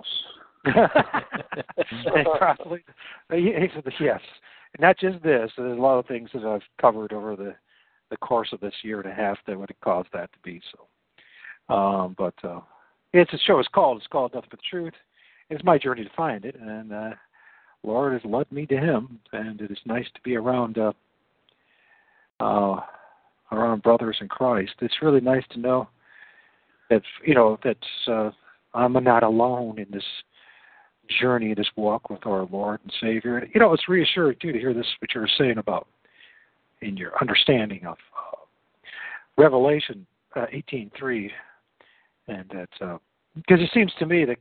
Probably, yes. Not just this. There's a lot of things that I've covered over the, the course of this year and a half that would have caused that to be so. Um, but uh, it's a show. It's called. It's called Nothing But Truth. It's my journey to find it, and uh, Lord has led me to Him, and it is nice to be around. Uh, Uh, around brothers in Christ. It's really nice to know that you know that uh, I'm not alone in this journey, this walk with our Lord and Savior. And, you know, it's reassuring too to hear this what you were saying about in your understanding of uh, Revelation uh, eighteen three, and that uh, because it seems to me that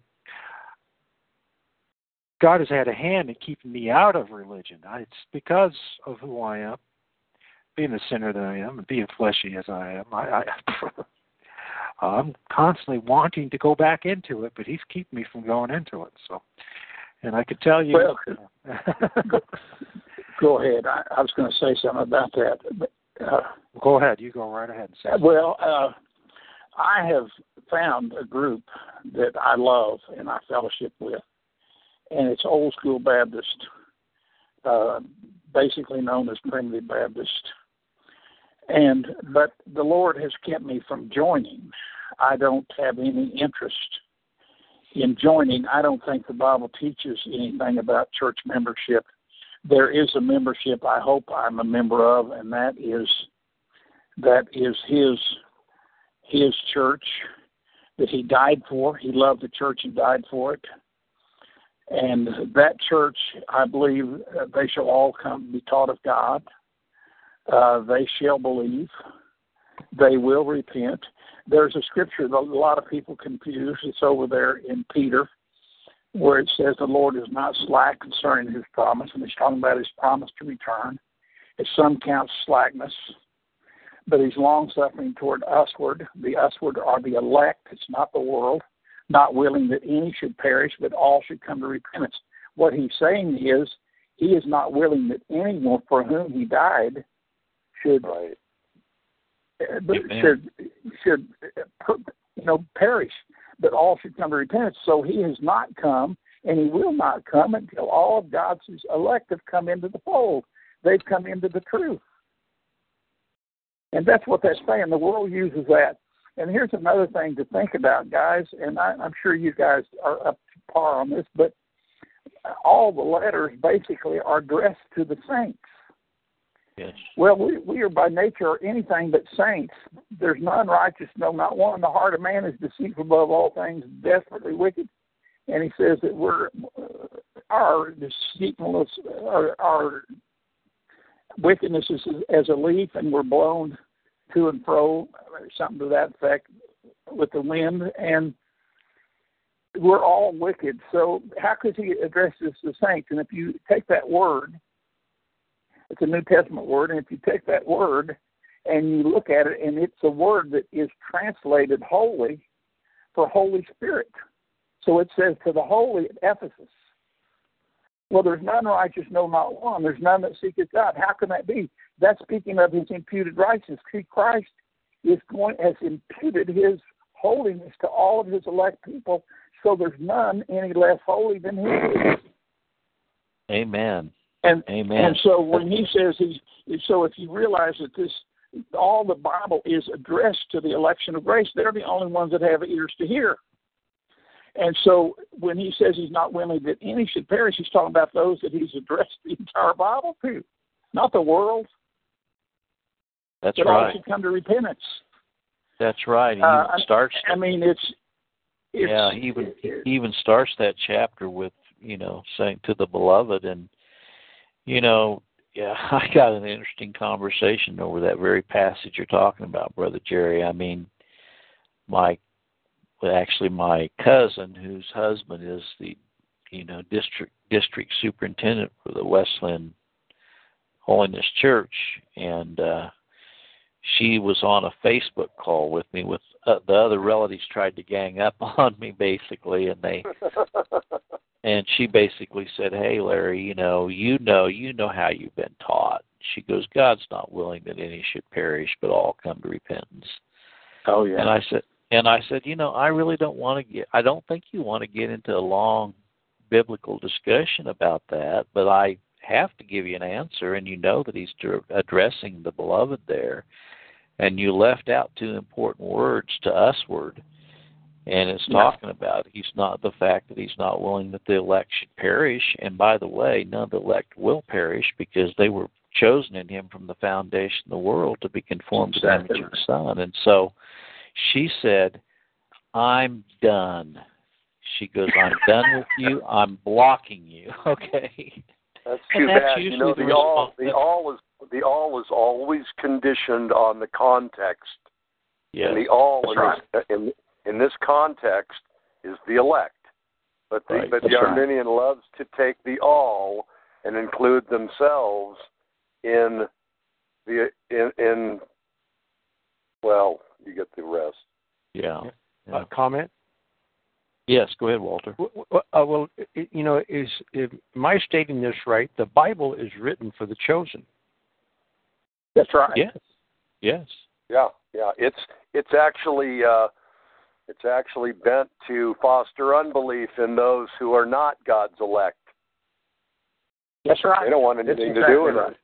God has had a hand in keeping me out of religion. I, it's because of who I am, being the sinner that I am, and being fleshy as I am. I, I I'm constantly wanting to go back into it, but He's keeping me from going into it. So, and I could tell you. Well, go, go ahead. I, I was going to say something about that. But, uh, go ahead. You go right ahead and say. Well, uh, I have found a group that I love and I fellowship with, and it's Old School Baptist, uh, basically known as Primitive Baptist. And but the Lord has kept me from joining. I don't have any interest in joining. I don't think the Bible teaches anything about church membership. There is a membership I hope I'm a member of, and that is that is His His church that He died for. He loved the church and died for it. And that church, I believe, uh, they shall all come be taught of God. Uh, they shall believe. They will repent. There's a scripture that a lot of people confuse. It's over there in Peter, where it says the Lord is not slack concerning His promise, and He's talking about His promise to return. As some count slackness, but He's long-suffering toward usward. The usward are the elect. It's not the world. Not willing that any should perish, but all should come to repentance. What He's saying is He is not willing that anyone for whom He died should right. uh, should should you know perish, but all should come to repentance. So He has not come, and He will not come until all of God's elect have come into the fold. They've come into the truth, and that's what that's saying. The world uses that. And here's another thing to think about, guys, and I, I'm sure you guys are up to par on this, but all the letters basically are addressed to the saints. Yes. Well, we, we are by nature anything but saints. There's none righteous, no, not one. The heart of man is deceitful above all things, desperately wicked. And He says that we're uh, our deceitfulness, our, our wickedness is as a leaf, and we're blown to and fro, something to that effect, with the wind, and we're all wicked. So how could He address this to the saints? And if you take that word, it's a New Testament word, and if you take that word and you look at it, and it's a word that is translated holy for Holy Spirit. So it says to the holy at Ephesus. Well, there's none righteous, no, not one. There's none that seeketh God. How can that be? That's speaking of His imputed righteousness. Christ is going has imputed His holiness to all of His elect people, so there's none any less holy than He is. Amen. And Amen. And so when He says He's, so if you realize that this, all the Bible is addressed to the election of grace, they're the only ones that have ears to hear. And so when He says He's not willing that any should perish, He's talking about those that He's addressed the entire Bible to, not the world. That's that right. all should come to repentance. That's right. He Uh, even starts. I mean, it's, it's yeah. He even he even starts that chapter with you know saying to the beloved, and you know, yeah, I got an interesting conversation over that very passage you're talking about, Brother Jerry. I mean, my actually my cousin, whose husband is the you know district district superintendent for the Westland Holiness Church, and uh, she was on a Facebook call with me. With uh, the other relatives tried to gang up on me, basically, and they and she basically said, "Hey, Larry, you know, you know, you know how you've been taught." She goes, "God's not willing that any should perish, but all come to repentance." Oh yeah. And I said, and I said, you know, I really don't want to get. I don't think you want to get into a long biblical discussion about that, but I have to give you an answer, and you know that He's addressing the beloved there. And you left out two important words to usward, and it's talking about He's not the fact that He's not willing that the elect should perish. And by the way, none of the elect will perish because they were chosen in Him from the foundation of the world to be conformed exactly. to the image of the Son. And so she said, I'm done. She goes, I'm done with you. I'm blocking you. Okay. That's And too that's bad. You know, usually the the all, response. the all is the all is always conditioned on the context. Yeah. And the all in, That's this, in in this context is the elect. But the Right. but That's the right. Arminian loves to take the all and include themselves in the in in well, you get the rest. Yeah. Uh, comment? Yes, go ahead, Walter. W- w- Uh, well, it, you know, is if, am I stating this right? The Bible is written for the chosen. That's right. Yes. Yes. Yeah, yeah. It's it's actually uh, it's actually bent to foster unbelief in those who are not God's elect. That's right. They don't want That's anything exactly to do with right.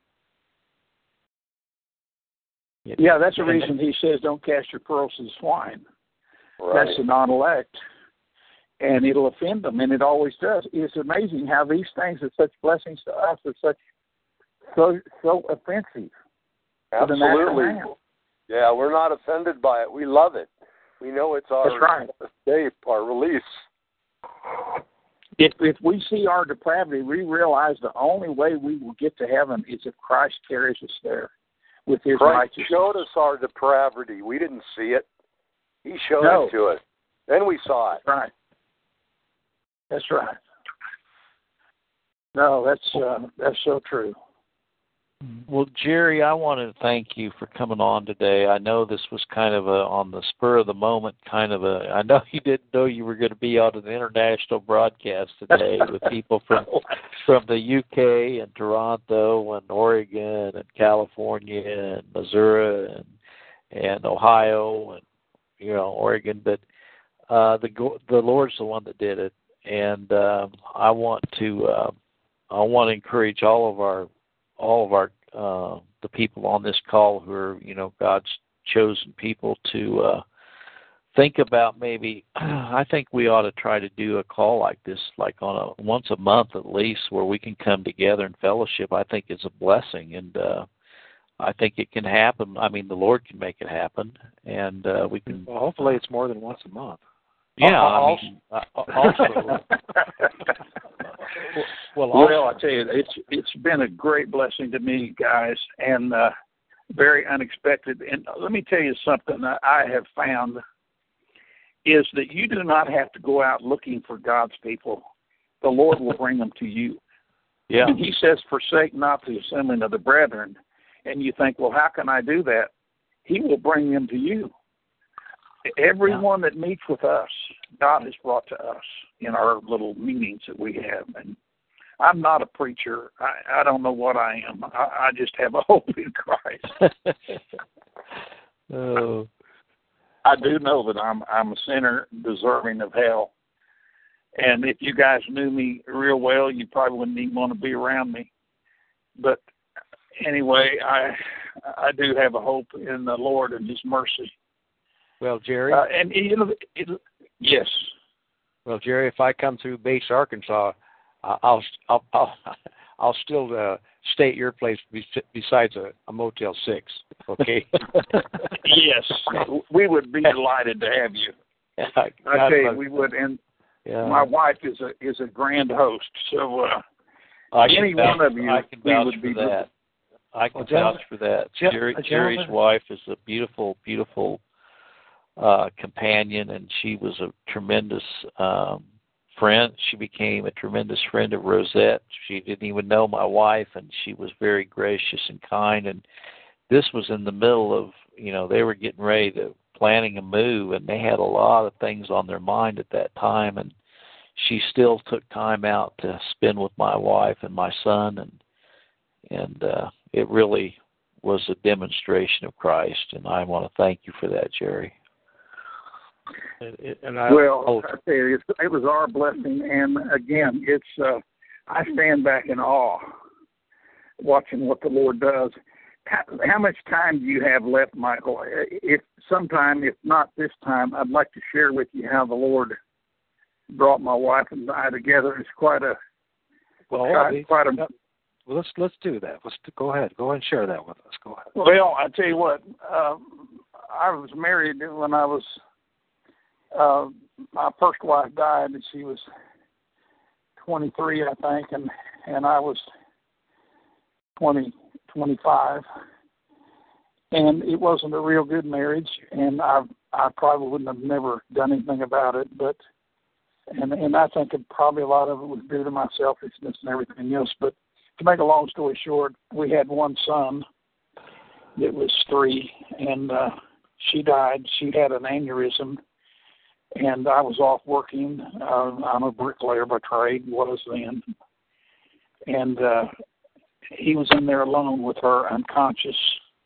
it. Yeah, that's the reason he says don't cast your pearls to the swine. Right. That's the non-elect. And it'll offend them, and it always does. It's amazing how these things are such blessings to us are such so so offensive. to the natural Absolutely. man. Yeah, we're not offended by it. We love it. We know it's our That's right. escape, our release. If if we see our depravity, we realize the only way we will get to heaven is if Christ carries us there with His Christ righteousness. showed us our depravity. We didn't see it. He showed No. it to us. Then we saw it. That's right. That's right. No, that's uh, that's so true. Well, Jerry, I want to thank you for coming on today. I know this was kind of a on the spur of the moment, kind of a. I know you didn't know you were going to be on an international broadcast today with people from from the U K and Toronto and Oregon and California and Missouri and and Ohio and you know Oregon, but uh, the the Lord's the one that did it, and um, I want to uh, I want to encourage all of our. all of our uh, the people on this call who are, you know, God's chosen people to uh, think about maybe, I think we ought to try to do a call like this, like on a once a month at least, where we can come together and fellowship. I think it's a blessing, and uh, I think it can happen. I mean, the Lord can make it happen, and uh, we can. Well, hopefully it's more than once a month. Yeah, I'll- I mean, uh, also. Well, also, Well, I tell you, it's it's been a great blessing to me, guys, and uh, very unexpected. And let me tell you something that I have found is that you do not have to go out looking for God's people. The Lord will bring them to you. Yeah. And He says, "Forsake not the assembling of the brethren." And you think, well, how can I do that? He will bring them to you. Everyone that meets with us, God has brought to us in our little meetings that we have. And I'm not a preacher. I, I don't know what I am. I, I just have a hope in Christ. Oh. I do know that I'm I'm a sinner deserving of hell. And if you guys knew me real well, you probably wouldn't even want to be around me. But anyway, I I do have a hope in the Lord and His mercy. well, Jerry. Uh, and you know, it, yes. Well, Jerry, if I come through Base, Arkansas, uh, I'll I'll I'll, I'll still uh, stay at your place besides a, a Motel Six. Okay. Yes, we would be delighted to have you. I tell you, we would. And Yeah. my wife is a is a grand host, so uh, I can any vouch, one of you, I can we vouch would for be that. I can Well, gentlemen- vouch for that. gen- Jerry, uh, Jerry's gentlemen- wife is a beautiful, beautiful uh, companion, and she was a tremendous um, friend. She became a tremendous friend of Rosette. She didn't even know my wife, and she was very gracious and kind. And this was in the middle of, you know, they were getting ready to planning a move, and they had a lot of things on their mind at that time. And she still took time out to spend with my wife and my son, and and uh, it really was a demonstration of Christ. And I want to thank you for that, Jerry. And, and I, well, oh, I tell you, it, it was our blessing. And again, it's uh, I stand back in awe watching what the Lord does. How, how much time do you have left, Michael? If sometime, if not this time, I'd like to share with you how the Lord brought my wife and I together. It's quite a Well, quite, quite a. well, let's let's do that. Let's go ahead. Go ahead and share that with us. Go ahead. Well, I tell you what, uh, I was married when I was uh, my first wife died, and she was twenty-three, I think, and, and I was twenty, twenty-five. And it wasn't a real good marriage, and I I probably wouldn't have never done anything about it. But and and I think it, probably a lot of it was due to my selfishness and everything else. But to make a long story short, we had one son that was three, and uh, she died. She had an aneurysm, and I was off working. Uh, I'm a bricklayer by trade, was then, and uh, he was in there alone with her, unconscious.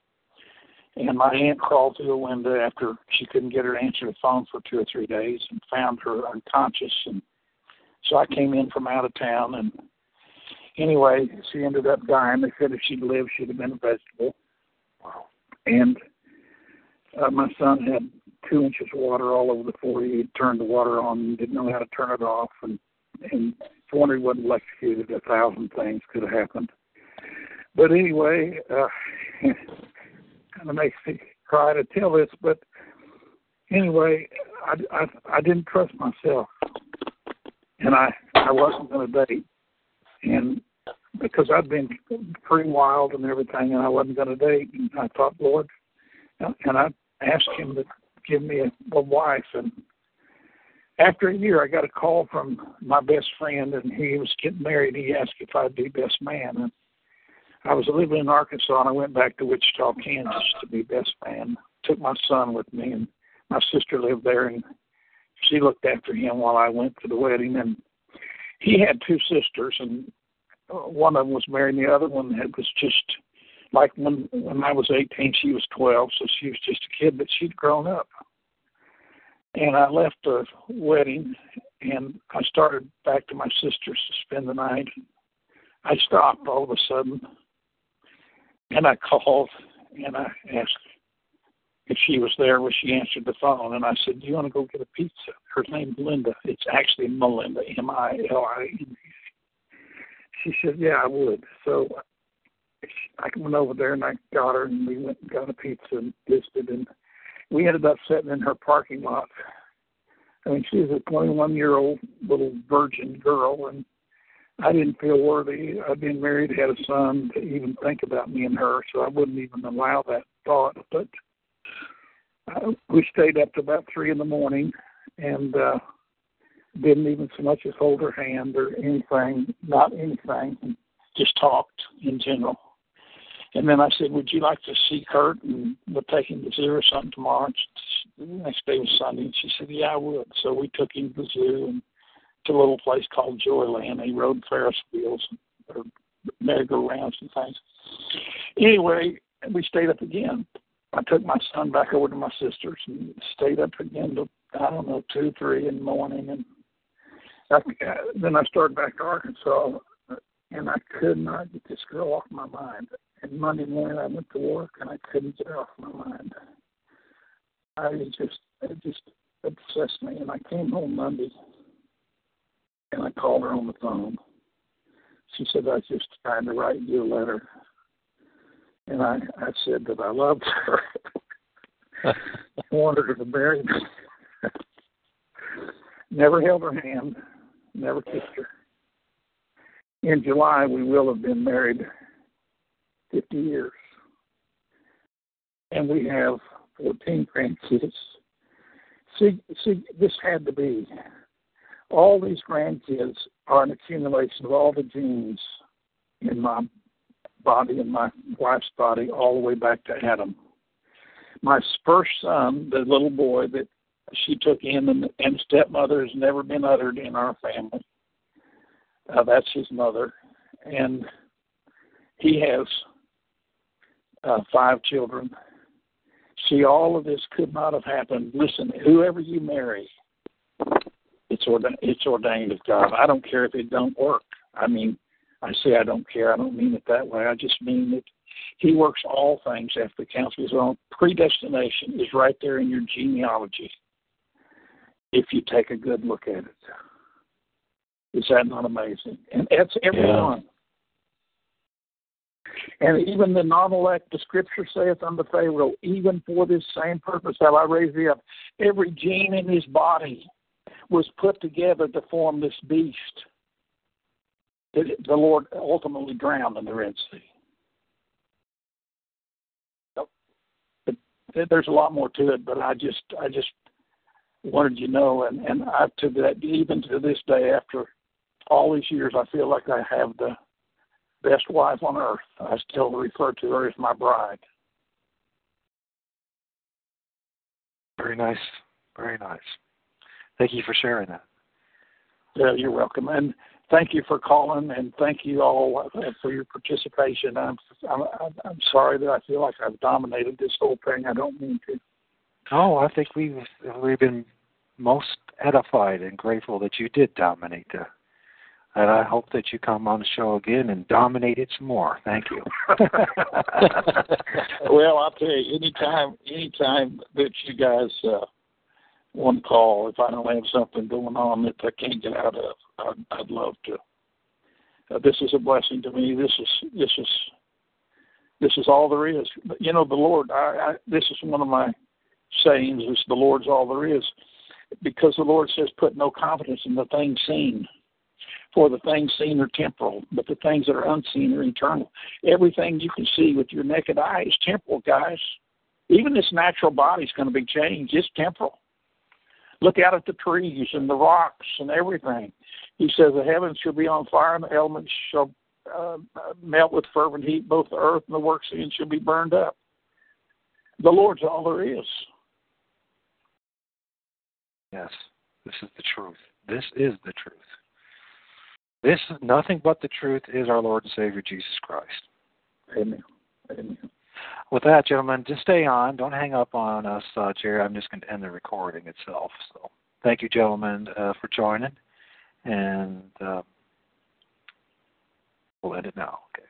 And my aunt crawled through the window after she couldn't get her to answer the phone for two or three days and found her unconscious. And so I came in from out of town. And anyway, she ended up dying. They said if she'd lived, she'd have been a vegetable. Wow. And uh, my son had two inches of water all over the floor. He had turned the water on and didn't know how to turn it off. And, and for one, he wasn't electrocuted. A thousand things could have happened. But anyway, uh, kind of makes me cry to tell this, but anyway, I, I, I didn't trust myself, and I, I wasn't going to date, and because I'd been pretty wild and everything, and I wasn't going to date, and I thought, Lord, and I asked him to give me a, a wife, and after a year, I got a call from my best friend, and he was getting married. He asked if I'd be best man, and I was living in Arkansas, and I went back to Wichita, Kansas to be best man. Took my son with me, and my sister lived there, and she looked after him while I went to the wedding. And he had two sisters, and one of them was married, and the other one had, was just like when, when I was eighteen, she was twelve, so she was just a kid, but she'd grown up. And I left the wedding, and I started back to my sister's to spend the night. I stopped all of a sudden. And I called, and I asked if she was there when she answered the phone. And I said, do you want to go get a pizza? Her name's Linda. It's actually Melinda, M I L I N D A. She said, yeah, I would. So I went over there, and I got her, and we went and got a pizza and visited. And we ended up sitting in her parking lot. I mean, she was a twenty-one-year-old little virgin girl, and I didn't feel worthy. I'd been married, had a son, to even think about me and her, so I wouldn't even allow that thought. But uh, we stayed up to about three in the morning and uh, didn't even so much as hold her hand or anything, not anything, just talked in general. And then I said, would you like to see Kurt? And we'll take him to the zoo or something tomorrow. And she, the next day was Sunday, and she said, yeah, I would. So we took him to the zoo and to a little place called Joyland. He rode Ferris wheels or merry-go-rounds and things. Anyway, we stayed up again. I took my son back over to my sister's and stayed up again till, I don't know, two, three in the morning. And I, uh, then I started back to Arkansas, and I could not get this girl off my mind. And Monday morning I went to work, and I couldn't get her off my mind. I just, it just obsessed me. And I came home Monday, and I called her on the phone. She said, I was just trying to write you a letter. And I, I said that I loved her. I wanted her to marry me. Never held her hand, never kissed her. In July, we will have been married fifty years. And we have fourteen grandkids. See, see, this had to be. All these grandkids are an accumulation of all the genes in my body and my wife's body all the way back to Adam. My first son, the little boy that she took in, and, and stepmother has never been uttered in our family. Uh, that's his mother. And he has uh, five children. See, all of this could not have happened. Listen, whoever you marry, it's ordained, it's ordained of God. I don't care if it don't work. I mean, I say I don't care. I don't mean it that way. I just mean that he works all things after the counsel of his own. Predestination is right there in your genealogy if you take a good look at it. Is that not amazing? And that's everyone. And even the non-elect, the Scripture saith unto Pharaoh, even for this same purpose have I raised thee up. Every gene in his body was put together to form this beast that the Lord ultimately drowned in the Red Sea. But there's a lot more to it, but I just I just wanted you to know, and, and I to that even to this day, after all these years, I feel like I have the best wife on earth. I still refer to her as my bride. Very nice. Very nice. Thank you for sharing that. Yeah, you're welcome. And thank you for calling, and thank you all for your participation. I'm, I'm, I'm sorry that I feel like I've dominated this whole thing. I don't mean to. Oh, I think we've, we've been most edified and grateful that you did dominate the. And I hope that you come on the show again and dominate it some more. Thank you. Well, I'll tell you, anytime, anytime that you guys uh, want to call, if I don't have something going on that I can't get out of, I'd, I'd love to. Uh, this is a blessing to me. This is this is this is all there is. But, you know, the Lord. I, I, this is one of my sayings: "Is the Lord's all there is," because the Lord says, "Put no confidence in the things seen." For the things seen are temporal, but the things that are unseen are eternal. Everything you can see with your naked eye is temporal, guys. Even this natural body is going to be changed. It's temporal. Look out at the trees and the rocks and everything. He says the heavens shall be on fire and the elements shall uh, melt with fervent heat. Both the earth and the works therein shall be burned up. The Lord's all there is. Yes, this is the truth. This is the truth. This is nothing but the truth is our Lord and Savior, Jesus Christ. Amen. Amen. With that, gentlemen, just stay on. Don't hang up on us, uh, Jerry. I'm just going to end the recording itself. So thank you, gentlemen, uh, for joining. And uh, we'll end it now. Okay.